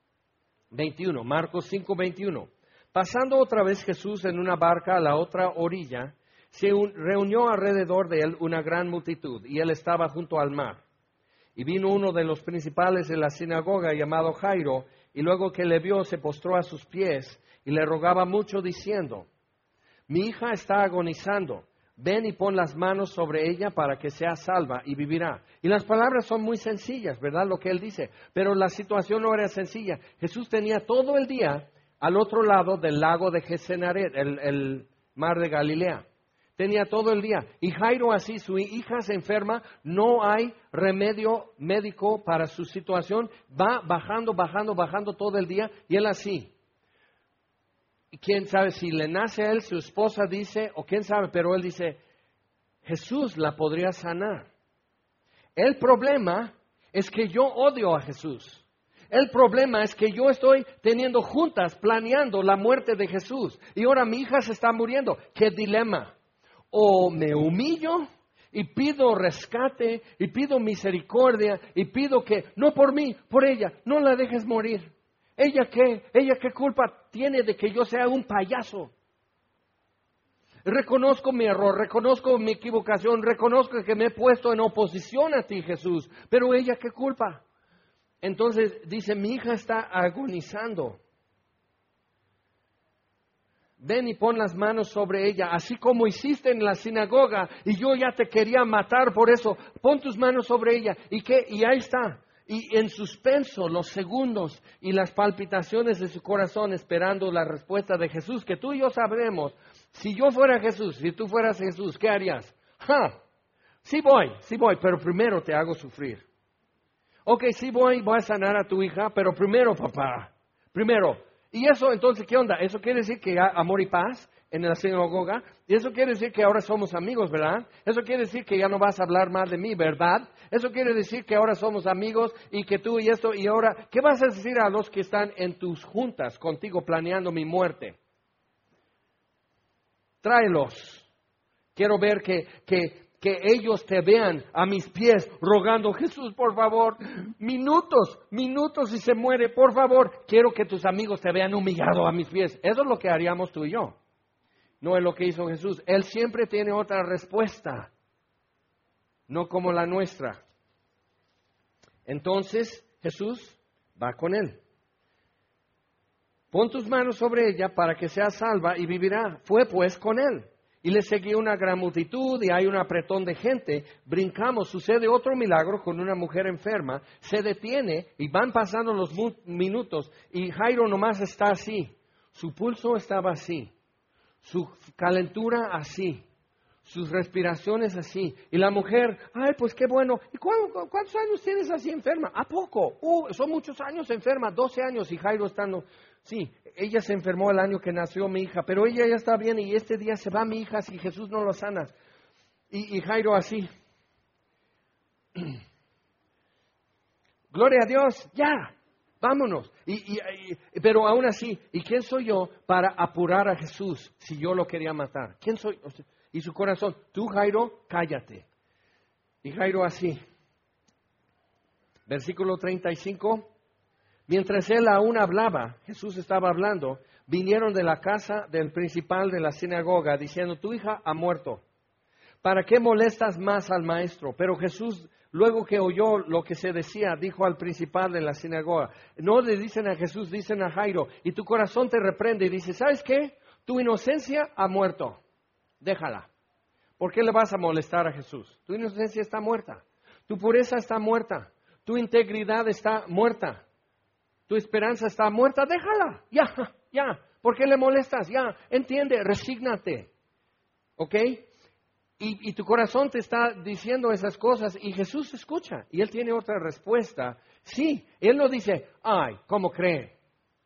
21, Marcos 5, 21. Pasando otra vez Jesús en una barca a la otra orilla, se reunió alrededor de él una gran multitud y él estaba junto al mar. Y vino uno de los principales de la sinagoga llamado Jairo y luego que le vio se postró a sus pies y le rogaba mucho diciendo, mi hija está agonizando. Ven y pon las manos sobre ella para que sea salva y vivirá. Y las palabras son muy sencillas, ¿verdad? Lo que él dice. Pero la situación no era sencilla. Jesús tenía todo el día al otro lado del lago de Genesaret, el mar de Galilea. Tenía todo el día. Y Jairo así, su hija se enferma, no hay remedio médico para su situación. Va bajando todo el día y él así. Y quién sabe si le nace a él, su esposa dice, o quién sabe, pero él dice, Jesús la podría sanar. El problema es que yo odio a Jesús. El problema es que yo estoy teniendo juntas, planeando la muerte de Jesús. Y ahora mi hija se está muriendo. ¿Qué dilema? O me humillo y pido rescate y pido misericordia y pido que, no por mí, por ella, no la dejes morir. ¿Ella qué culpa tiene de que yo sea un payaso? Reconozco mi error, reconozco mi equivocación, reconozco que me he puesto en oposición a ti, Jesús, pero ella qué culpa. Entonces dice, mi hija está agonizando. Ven y pon las manos sobre ella, así como hiciste en la sinagoga, y yo ya te quería matar por eso. Pon tus manos sobre ella, y ahí está. Y en suspenso los segundos y las palpitaciones de su corazón esperando la respuesta de Jesús, que tú y yo sabremos. Si yo fuera Jesús, si tú fueras Jesús, ¿qué harías? Sí voy, pero primero te hago sufrir. Ok, sí voy a sanar a tu hija, pero primero, papá, primero. Y eso, entonces, ¿qué onda? Eso quiere decir que hay amor y paz en la sinagoga. Y eso quiere decir que ahora somos amigos, ¿verdad? Eso quiere decir que ya no vas a hablar más de mí, ¿verdad? Eso quiere decir que ahora somos amigos y que tú y esto y ahora, ¿qué vas a decir a los que están en tus juntas contigo planeando mi muerte? Tráelos. Quiero ver que ellos te vean a mis pies rogando, Jesús, por favor, minutos y se muere, por favor. Quiero que tus amigos te vean humillado a mis pies. Eso es lo que haríamos tú y yo. No es lo que hizo Jesús. Él siempre tiene otra respuesta, no como la nuestra. Entonces Jesús va con él. Pon tus manos sobre ella para que sea salva y vivirá. Fue pues con él. Y le seguía una gran multitud y hay un apretón de gente. Brincamos, sucede otro milagro con una mujer enferma. Se detiene y van pasando los minutos y Jairo nomás está así. Su pulso estaba así, su calentura así, sus respiraciones así. Y la mujer, ay, pues qué bueno. ¿Y cuántos años tienes así enferma? ¿A poco? Son muchos años enferma, 12 años. Y Jairo estando, sí, ella se enfermó el año que nació mi hija, pero ella ya está bien y este día se va mi hija si Jesús no lo sana. Y Jairo así. Gloria a Dios, ya, vámonos. Pero aún así, ¿y quién soy yo para apurar a Jesús si yo lo quería matar? ¿Quién soy? Y su corazón, tú Jairo, cállate. Y Jairo así. Versículo 35. Mientras él aún hablaba, Jesús estaba hablando, vinieron de la casa del principal de la sinagoga diciendo, tu hija ha muerto. ¿Para qué molestas más al maestro? Pero Jesús, luego que oyó lo que se decía, dijo al principal de la sinagoga. No le dicen a Jesús, dicen a Jairo. Y tu corazón te reprende y dice, ¿sabes qué? Tu inocencia ha muerto. Déjala. ¿Por qué le vas a molestar a Jesús? Tu inocencia está muerta. Tu pureza está muerta. Tu integridad está muerta. Tu esperanza está muerta. Déjala. Ya. ¿Por qué le molestas? Ya. Entiende. Resígnate. ¿Ok? Y tu corazón te está diciendo esas cosas y Jesús escucha. Y Él tiene otra respuesta. Sí. Él no dice, ay, ¿cómo cree?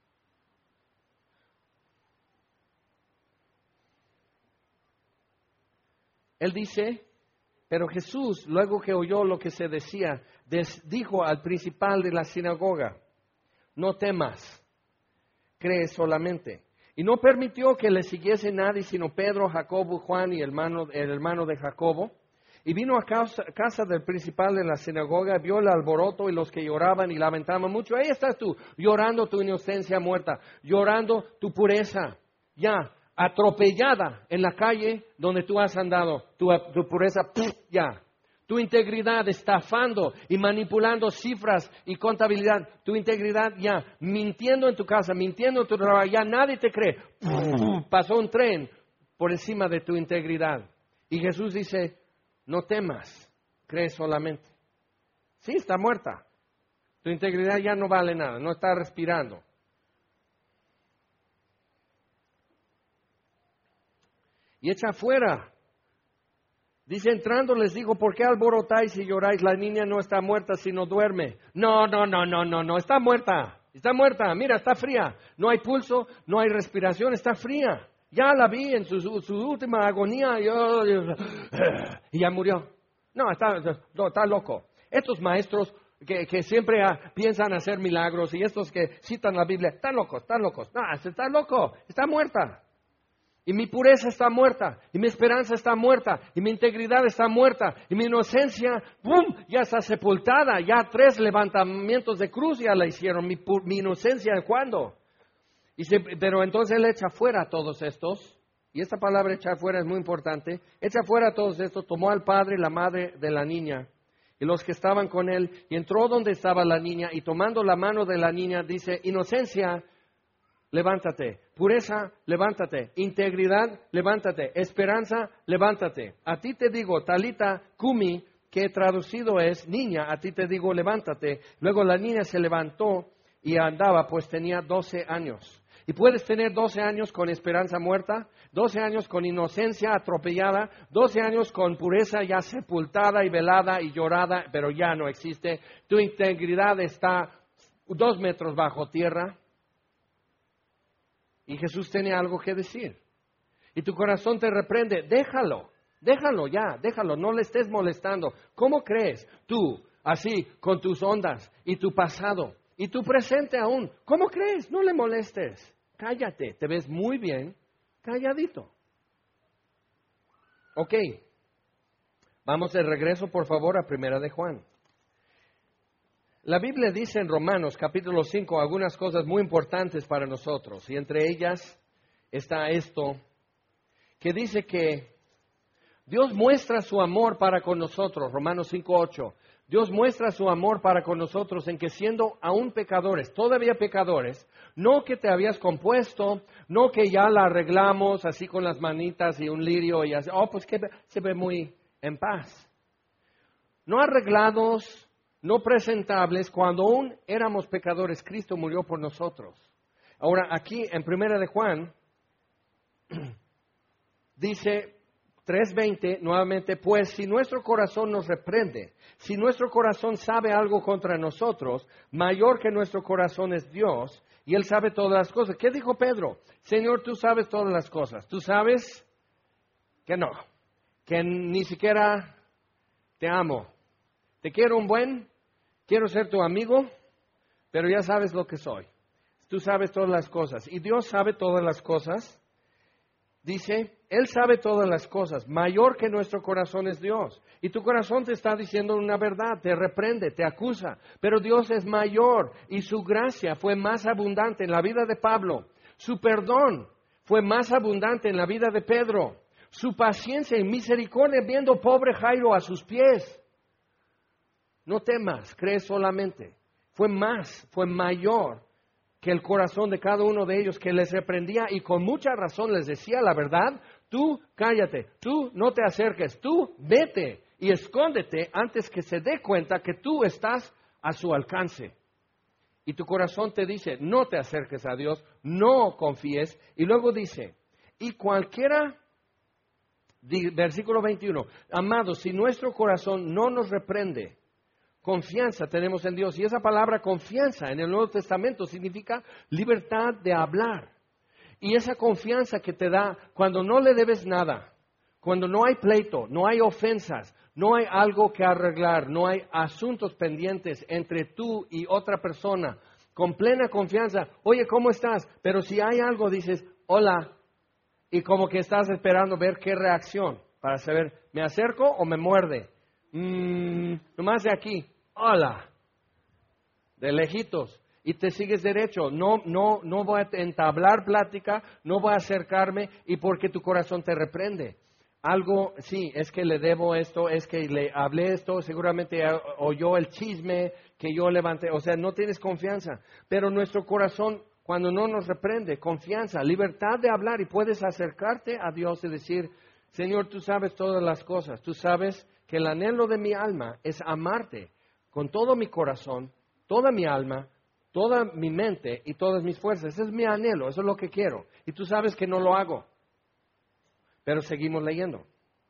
Él dice, pero Jesús, luego que oyó lo que se decía, dijo al principal de la sinagoga, no temas, cree solamente. Y no permitió que le siguiese nadie, sino Pedro, Jacobo, Juan y el hermano de Jacobo. Y vino a casa del principal de la sinagoga, vio el alboroto y los que lloraban y lamentaban mucho. Ahí estás tú, llorando tu inocencia muerta, llorando tu pureza, ya, atropellada en la calle donde tú has andado, tu pureza, ya. Tu integridad estafando y manipulando cifras y contabilidad. Tu integridad ya, mintiendo en tu casa, mintiendo en tu trabajo, ya nadie te cree. Pasó un tren por encima de tu integridad. Y Jesús dice, no temas, cree solamente. Sí, está muerta. Tu integridad ya no vale nada, no está respirando. Y echa fuera. Dice, entrando les digo, ¿por qué alborotáis y lloráis? La niña no está muerta, sino duerme. No, está muerta, mira, está fría. No hay pulso, no hay respiración, está fría. Ya la vi en su última agonía y ya murió. No, está loco. Estos maestros que siempre piensan hacer milagros y estos que citan la Biblia, están locos. No, está loco, está muerta. Y mi pureza está muerta, y mi esperanza está muerta, y mi integridad está muerta, y mi inocencia, ¡pum!, ya está sepultada. Ya 3 levantamientos de cruz ya la hicieron. Mi inocencia, ¿cuándo? Pero entonces él echa fuera a todos estos, y esta palabra echar fuera es muy importante. Echa fuera a todos estos, tomó al padre y la madre de la niña, y los que estaban con él, y entró donde estaba la niña, y tomando la mano de la niña, dice, inocencia, levántate. Pureza, levántate. Integridad, levántate. Esperanza, levántate. A ti te digo, Talita Kumi, que traducido es niña, a ti te digo, levántate. Luego la niña se levantó y andaba, pues tenía 12 años. Y puedes tener 12 años con esperanza muerta, 12 años con inocencia atropellada, 12 años con pureza ya sepultada y velada y llorada, pero ya no existe. Tu integridad está 2 metros bajo tierra. Y Jesús tiene algo que decir. Y tu corazón te reprende, déjalo, no le estés molestando. ¿Cómo crees tú, así, con tus ondas y tu pasado y tu presente aún? ¿Cómo crees? No le molestes. Cállate, te ves muy bien, calladito. Ok, vamos de regreso por favor a 1 de Juan. La Biblia dice en Romanos capítulo 5 algunas cosas muy importantes para nosotros, y entre ellas está esto, que dice que Dios muestra su amor para con nosotros, Romanos 5:8. Dios muestra su amor para con nosotros en que siendo aún pecadores, todavía pecadores, no que te habías compuesto, no que ya la arreglamos así con las manitas y un lirio y así, pues que se ve muy en paz. No arreglados, no presentables, cuando aún éramos pecadores, Cristo murió por nosotros. Ahora, aquí en Primera de Juan, dice 3:20 nuevamente, pues si nuestro corazón nos reprende, si nuestro corazón sabe algo contra nosotros, mayor que nuestro corazón es Dios, y Él sabe todas las cosas. ¿Qué dijo Pedro? Señor, tú sabes todas las cosas. Tú sabes que no, que ni siquiera te amo. Te quiero quiero ser tu amigo, pero ya sabes lo que soy. Tú sabes todas las cosas. Y Dios sabe todas las cosas. Dice, Él sabe todas las cosas. Mayor que nuestro corazón es Dios. Y tu corazón te está diciendo una verdad, te reprende, te acusa. Pero Dios es mayor y su gracia fue más abundante en la vida de Pablo. Su perdón fue más abundante en la vida de Pedro. Su paciencia y misericordia viendo pobre Jairo a sus pies. No temas, cree solamente. Fue mayor que el corazón de cada uno de ellos, que les reprendía y con mucha razón les decía la verdad. Tú cállate, tú no te acerques, tú vete y escóndete antes que se dé cuenta que tú estás a su alcance. Y tu corazón te dice, no te acerques a Dios, no confíes. Y luego dice, y cualquiera, versículo 21, amados, si nuestro corazón no nos reprende, confianza tenemos en Dios. Y esa palabra confianza en el Nuevo Testamento significa libertad de hablar. Y esa confianza que te da cuando no le debes nada, cuando no hay pleito, no hay ofensas, no hay algo que arreglar, no hay asuntos pendientes entre tú y otra persona, con plena confianza. Oye, ¿cómo estás? Pero si hay algo, dices, hola, y como que estás esperando ver qué reacción, para saber, ¿me acerco o me muerde? Nomás de aquí. Hola, de lejitos, y te sigues derecho. No voy a entablar plática, no voy a acercarme, y porque tu corazón te reprende. Algo, sí, es que le debo esto, es que le hablé esto, seguramente oyó el chisme que yo levanté, o sea, no tienes confianza. Pero nuestro corazón, cuando no nos reprende, confianza, libertad de hablar, y puedes acercarte a Dios y decir, Señor, tú sabes todas las cosas, tú sabes que el anhelo de mi alma es amarte con todo mi corazón, toda mi alma, toda mi mente y todas mis fuerzas. Ese es mi anhelo, eso es lo que quiero. Y tú sabes que no lo hago. Pero seguimos leyendo.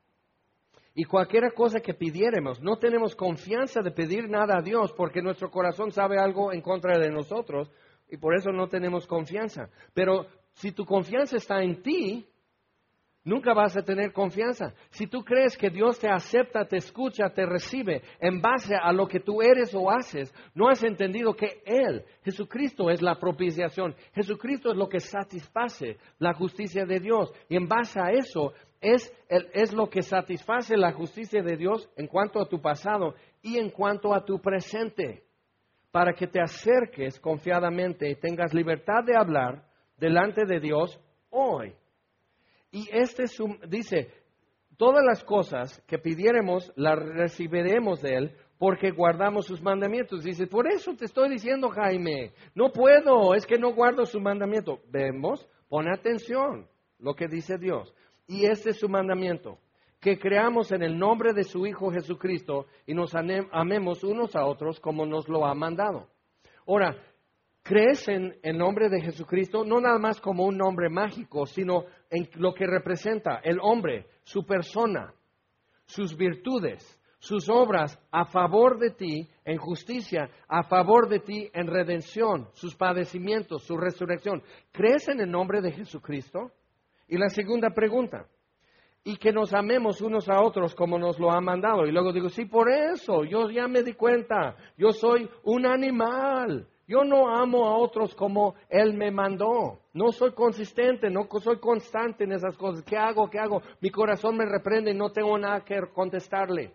Y cualquier cosa que pidiéramos, no tenemos confianza de pedir nada a Dios porque nuestro corazón sabe algo en contra de nosotros y por eso no tenemos confianza. Pero si tu confianza está en ti, nunca vas a tener confianza. Si tú crees que Dios te acepta, te escucha, te recibe en base a lo que tú eres o haces, no has entendido que Él, Jesucristo, es la propiciación. Jesucristo es lo que satisface la justicia de Dios. Y en base a eso es lo que satisface la justicia de Dios en cuanto a tu pasado y en cuanto a tu presente. Para que te acerques confiadamente y tengas libertad de hablar delante de Dios hoy. Y dice, todas las cosas que pidiéremos las recibiremos de Él porque guardamos sus mandamientos. Dice, por eso te estoy diciendo, Jaime, no puedo, es que no guardo su mandamiento. Vemos, pon atención lo que dice Dios. Y este es su mandamiento, que creamos en el nombre de su Hijo Jesucristo y nos amemos unos a otros como nos lo ha mandado. Ahora, ¿crees en el nombre de Jesucristo? No nada más como un nombre mágico, sino en lo que representa el hombre, su persona, sus virtudes, sus obras a favor de ti en justicia, a favor de ti en redención, sus padecimientos, su resurrección. ¿Crees en el nombre de Jesucristo? Y la segunda pregunta, y que nos amemos unos a otros como nos lo ha mandado. Y luego digo, sí, por eso, yo ya me di cuenta, yo soy un animal. Yo no amo a otros como Él me mandó. No soy consistente, no soy constante en esas cosas. ¿Qué hago? ¿Qué hago? Mi corazón me reprende y no tengo nada que contestarle.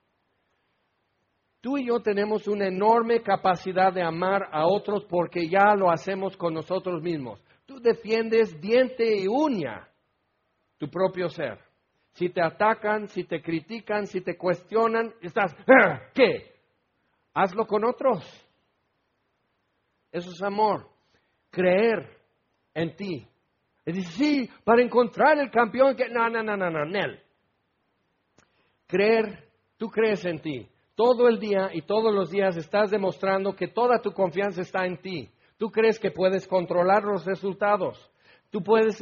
Tú y yo tenemos una enorme capacidad de amar a otros porque ya lo hacemos con nosotros mismos. Tú defiendes diente y uña tu propio ser. Si te atacan, si te critican, si te cuestionan, estás, ¿qué? Hazlo con otros. Eso es amor. Creer en ti. Y dice, sí, para encontrar el campeón que... No, Nel. Creer, tú crees en ti. Todo el día y todos los días estás demostrando que toda tu confianza está en ti. Tú crees que puedes controlar los resultados. Tú puedes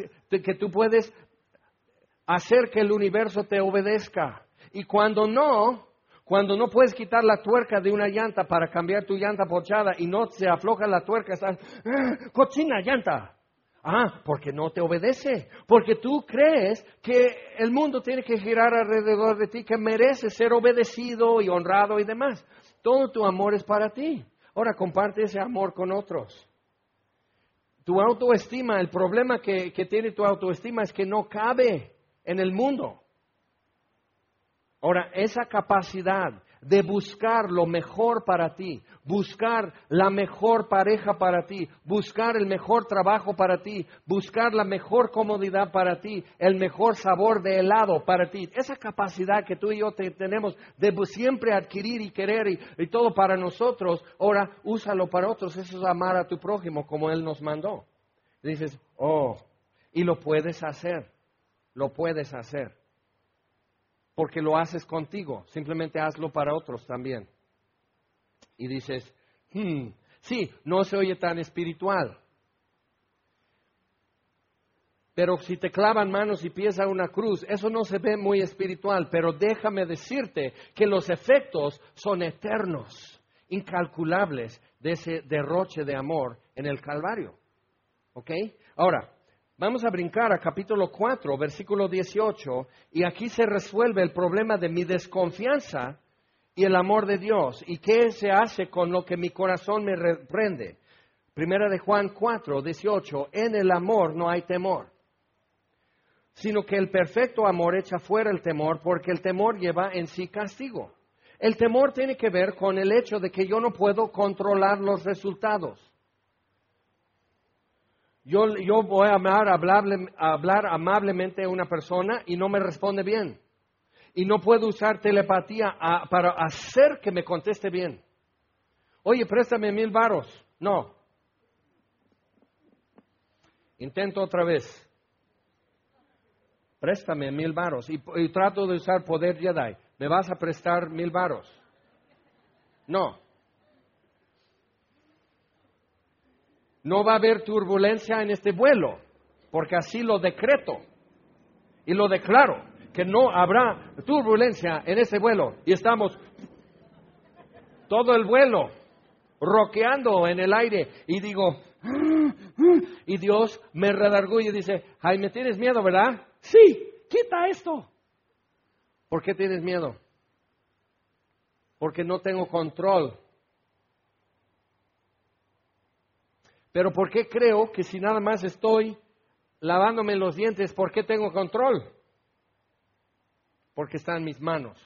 hacer que el universo te obedezca. Y cuando no puedes quitar la tuerca de una llanta para cambiar tu llanta ponchada y no se afloja la tuerca, estás, cochina llanta. Porque no te obedece. Porque tú crees que el mundo tiene que girar alrededor de ti, que mereces ser obedecido y honrado y demás. Todo tu amor es para ti. Ahora comparte ese amor con otros. Tu autoestima, el problema que tiene tu autoestima es que no cabe en el mundo. Ahora, esa capacidad de buscar lo mejor para ti, buscar la mejor pareja para ti, buscar el mejor trabajo para ti, buscar la mejor comodidad para ti, el mejor sabor de helado para ti, esa capacidad que tú y yo tenemos de siempre adquirir y querer y todo para nosotros, ahora úsalo para otros. Eso es amar a tu prójimo como Él nos mandó. Y dices, y lo puedes hacer, porque lo haces contigo, simplemente hazlo para otros también. Y dices, sí, no se oye tan espiritual, pero si te clavan manos y pies a una cruz, eso no se ve muy espiritual, pero déjame decirte que los efectos son eternos, incalculables de ese derroche de amor en el Calvario. ¿Ok? Ahora, vamos a brincar a capítulo 4, versículo 18, y aquí se resuelve el problema de mi desconfianza y el amor de Dios. ¿Y qué se hace con lo que mi corazón me reprende? Primera de Juan 4, 18, en el amor no hay temor, sino que el perfecto amor echa fuera el temor, porque el temor lleva en sí castigo. El temor tiene que ver con el hecho de que yo no puedo controlar los resultados. Yo voy a hablar amablemente a una persona y no me responde bien. Y no puedo usar telepatía para hacer que me conteste bien. Oye, préstame 1,000 varos. No. Intento otra vez. Préstame 1,000 varos. Y trato de usar poder Jedi. ¿Me vas a prestar 1,000 varos? No. No va a haber turbulencia en este vuelo, porque así lo decreto y lo declaro, que no habrá turbulencia en ese vuelo. Y estamos todo el vuelo roqueando en el aire y digo, y Dios me redarguye y dice, Jaime, ¿tienes miedo, verdad? Sí, quita esto. ¿Por qué tienes miedo? Porque no tengo control. Pero ¿por qué creo que si nada más estoy lavándome los dientes, por qué tengo control? Porque está en mis manos.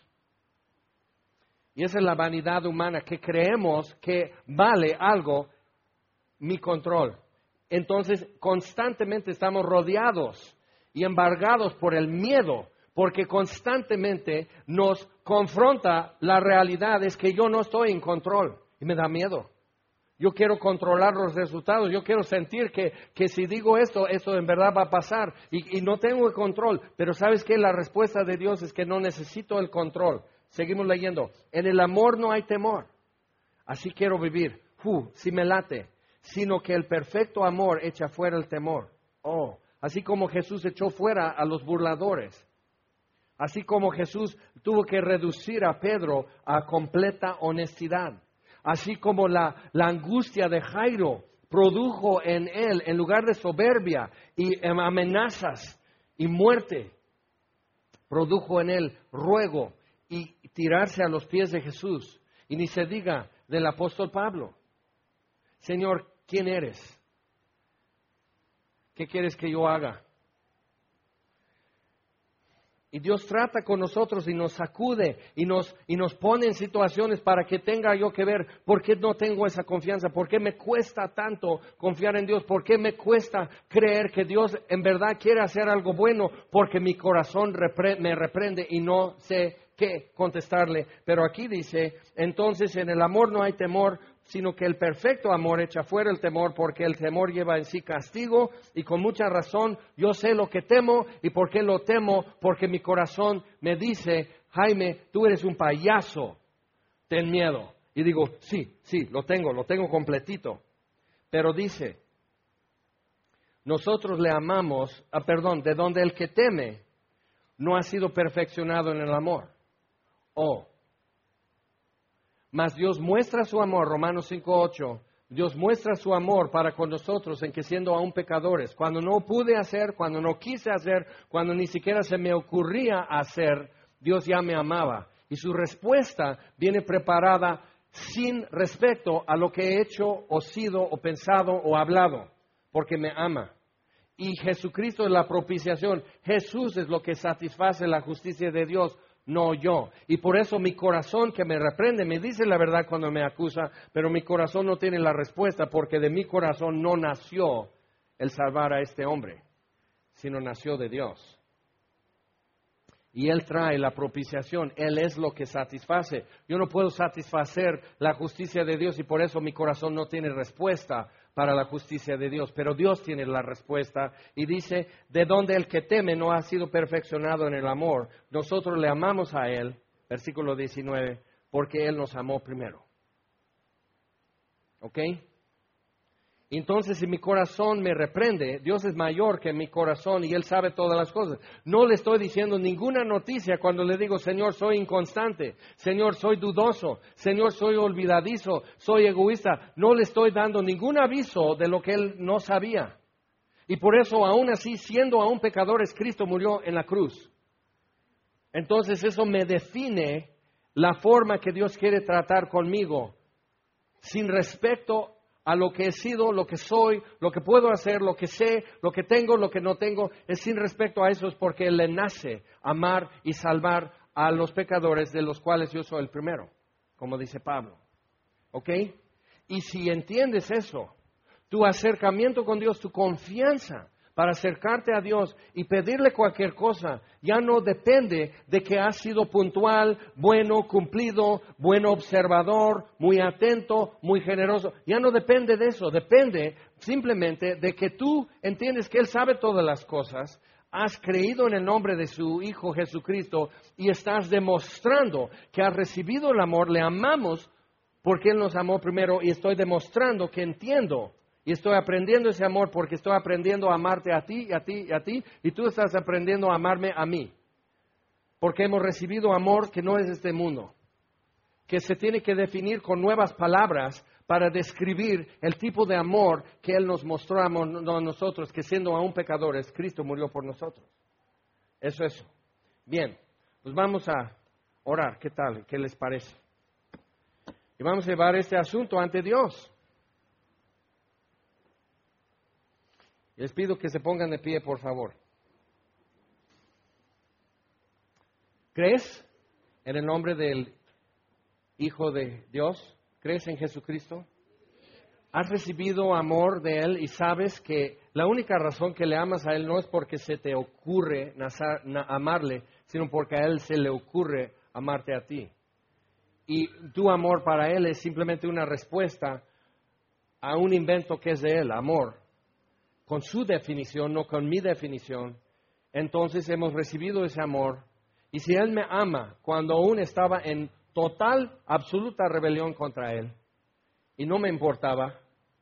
Y esa es la vanidad humana, que creemos que vale algo mi control. Entonces, constantemente estamos rodeados y embargados por el miedo, porque constantemente nos confronta la realidad, es que yo no estoy en control y me da miedo. Yo quiero controlar los resultados, yo quiero sentir que si digo esto en verdad va a pasar y no tengo el control. Pero ¿sabes qué? La respuesta de Dios es que no necesito el control. Seguimos leyendo. En el amor no hay temor. Así quiero vivir. Si me late. Sino que el perfecto amor echa fuera el temor. Así como Jesús echó fuera a los burladores. Así como Jesús tuvo que reducir a Pedro a completa honestidad. Así como la angustia de Jairo produjo en él, en lugar de soberbia y amenazas y muerte, produjo en él ruego y tirarse a los pies de Jesús. Y ni se diga del apóstol Pablo. Señor, ¿quién eres? ¿Qué quieres que yo haga? Y Dios trata con nosotros y nos sacude y nos pone en situaciones para que tenga yo que ver por qué no tengo esa confianza, por qué me cuesta tanto confiar en Dios, por qué me cuesta creer que Dios en verdad quiere hacer algo bueno, porque mi corazón me reprende y no sé qué contestarle. Pero aquí dice, entonces en el amor no hay temor, sino que el perfecto amor echa fuera el temor, porque el temor lleva en sí castigo, y con mucha razón yo sé lo que temo. ¿Y por qué lo temo? Porque mi corazón me dice, Jaime, tú eres un payaso, ten miedo. Y digo, sí, lo tengo completito. Pero dice, nosotros le amamos, de donde el que teme no ha sido perfeccionado en el amor. Mas Dios muestra su amor, Romanos 5:8, Dios muestra su amor para con nosotros en que siendo aún pecadores, cuando no pude hacer, cuando no quise hacer, cuando ni siquiera se me ocurría hacer, Dios ya me amaba. Y su respuesta viene preparada sin respecto a lo que he hecho o sido o pensado o hablado, porque me ama. Y Jesucristo es la propiciación. Jesús es lo que satisface la justicia de Dios, no yo. Y por eso mi corazón que me reprende, me dice la verdad cuando me acusa, pero mi corazón no tiene la respuesta porque de mi corazón no nació el salvar a este hombre, sino nació de Dios. Y Él trae la propiciación, Él es lo que satisface. Yo no puedo satisfacer la justicia de Dios y por eso mi corazón no tiene respuesta para la justicia de Dios, pero Dios tiene la respuesta y dice, de donde el que teme no ha sido perfeccionado en el amor, nosotros le amamos a Él, versículo 19, porque Él nos amó primero. ¿Ok? Entonces, si mi corazón me reprende, Dios es mayor que mi corazón y Él sabe todas las cosas. No le estoy diciendo ninguna noticia cuando le digo, Señor, soy inconstante, Señor, soy dudoso, Señor, soy olvidadizo, soy egoísta. No le estoy dando ningún aviso de lo que Él no sabía. Y por eso, aún así, siendo aún pecadores, Cristo murió en la cruz. Entonces, eso me define la forma que Dios quiere tratar conmigo, sin respecto a lo que he sido, lo que soy, lo que puedo hacer, lo que sé, lo que tengo, lo que no tengo, es sin respecto a eso, es porque Él le nace amar y salvar a los pecadores, de los cuales yo soy el primero, como dice Pablo. ¿Ok? Y si entiendes eso, tu acercamiento con Dios, tu confianza para acercarte a Dios y pedirle cualquier cosa, ya no depende de que has sido puntual, bueno, cumplido, buen observador, muy atento, muy generoso. Ya no depende de eso, depende simplemente de que tú entiendes que Él sabe todas las cosas, has creído en el nombre de su Hijo Jesucristo y estás demostrando que has recibido el amor, le amamos porque Él nos amó primero y estoy demostrando que entiendo. Y estoy aprendiendo ese amor porque estoy aprendiendo a amarte a ti, y a ti, y a ti, y tú estás aprendiendo a amarme a mí. Porque hemos recibido amor que no es de este mundo, que se tiene que definir con nuevas palabras para describir el tipo de amor que Él nos mostró a nosotros, que siendo aún pecadores, Cristo murió por nosotros. Eso. Bien, pues vamos a orar. ¿Qué tal? ¿Qué les parece? Y vamos a llevar este asunto ante Dios. Les pido que se pongan de pie, por favor. ¿Crees en el nombre del Hijo de Dios? ¿Crees en Jesucristo? ¿Has recibido amor de Él y sabes que la única razón que le amas a Él no es porque se te ocurre amarle, sino porque a Él se le ocurre amarte a ti? Y tu amor para Él es simplemente una respuesta a un invento que es de Él, amor. Con su definición, no con mi definición. Entonces hemos recibido ese amor. Y si Él me ama cuando aún estaba en total, absoluta rebelión contra Él, y no me importaba,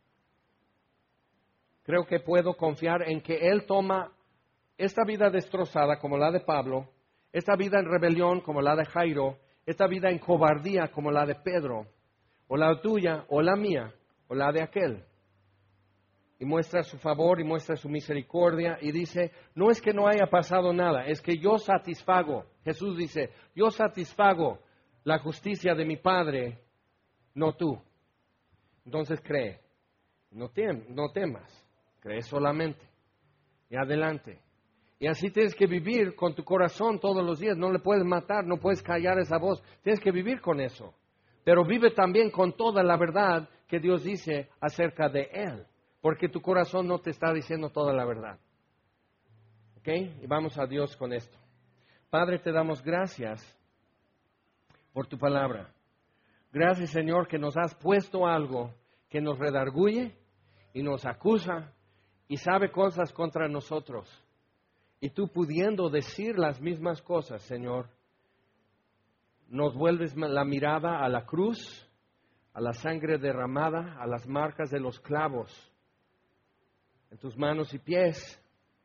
creo que puedo confiar en que Él toma esta vida destrozada como la de Pablo, esta vida en rebelión como la de Jairo, esta vida en cobardía como la de Pedro, o la tuya, o la mía, o la de aquel. Y muestra su favor y muestra su misericordia y dice, no es que no haya pasado nada, es que yo satisfago. Jesús dice, yo satisfago la justicia de mi Padre, no tú. Entonces cree, no temas, cree solamente y adelante. Y así tienes que vivir con tu corazón todos los días, no le puedes matar, no puedes callar esa voz, tienes que vivir con eso. Pero vive también con toda la verdad que Dios dice acerca de Él. Porque tu corazón no te está diciendo toda la verdad. ¿Ok? Y vamos a Dios con esto. Padre, te damos gracias por tu palabra. Gracias, Señor, que nos has puesto algo que nos redarguye y nos acusa y sabe cosas contra nosotros. Y tú pudiendo decir las mismas cosas, Señor, nos vuelves la mirada a la cruz, a la sangre derramada, a las marcas de los clavos en tus manos y pies.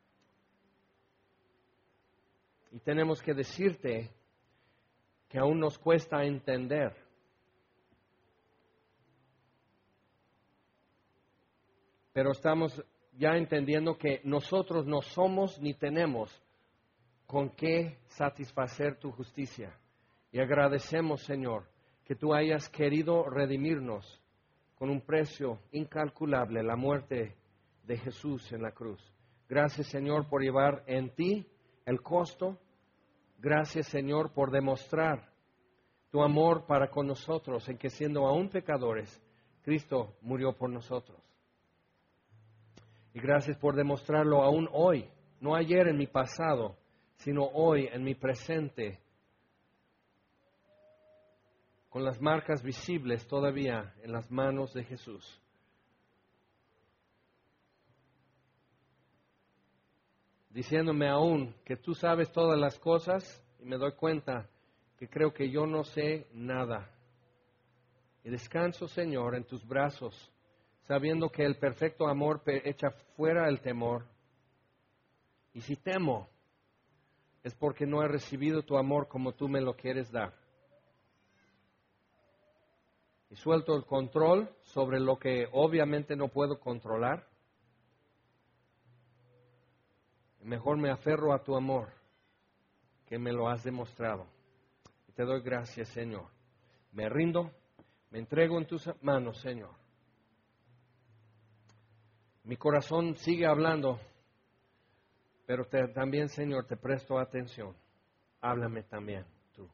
Y tenemos que decirte que aún nos cuesta entender. Pero estamos ya entendiendo que nosotros no somos ni tenemos con qué satisfacer tu justicia. Y agradecemos, Señor, que tú hayas querido redimirnos con un precio incalculable, la muerte de Jesús en la cruz. Gracias, Señor, por llevar en ti el costo. Gracias, Señor, por demostrar tu amor para con nosotros, en que siendo aún pecadores, Cristo murió por nosotros. Y gracias por demostrarlo aún hoy, no ayer en mi pasado, sino hoy en mi presente, con las marcas visibles todavía en las manos de Jesús. Diciéndome aún que tú sabes todas las cosas y me doy cuenta que creo que yo no sé nada. Y descanso, Señor, en tus brazos, sabiendo que el perfecto amor echa fuera el temor. Y si temo, es porque no he recibido tu amor como tú me lo quieres dar. Y suelto el control sobre lo que obviamente no puedo controlar. Mejor me aferro a tu amor, que me lo has demostrado. Y te doy gracias, Señor. Me rindo, me entrego en tus manos, Señor. Mi corazón sigue hablando, pero también, Señor, te presto atención. Háblame también tú.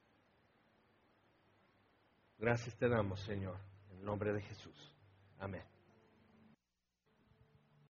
Gracias te damos, Señor, en el nombre de Jesús. Amén.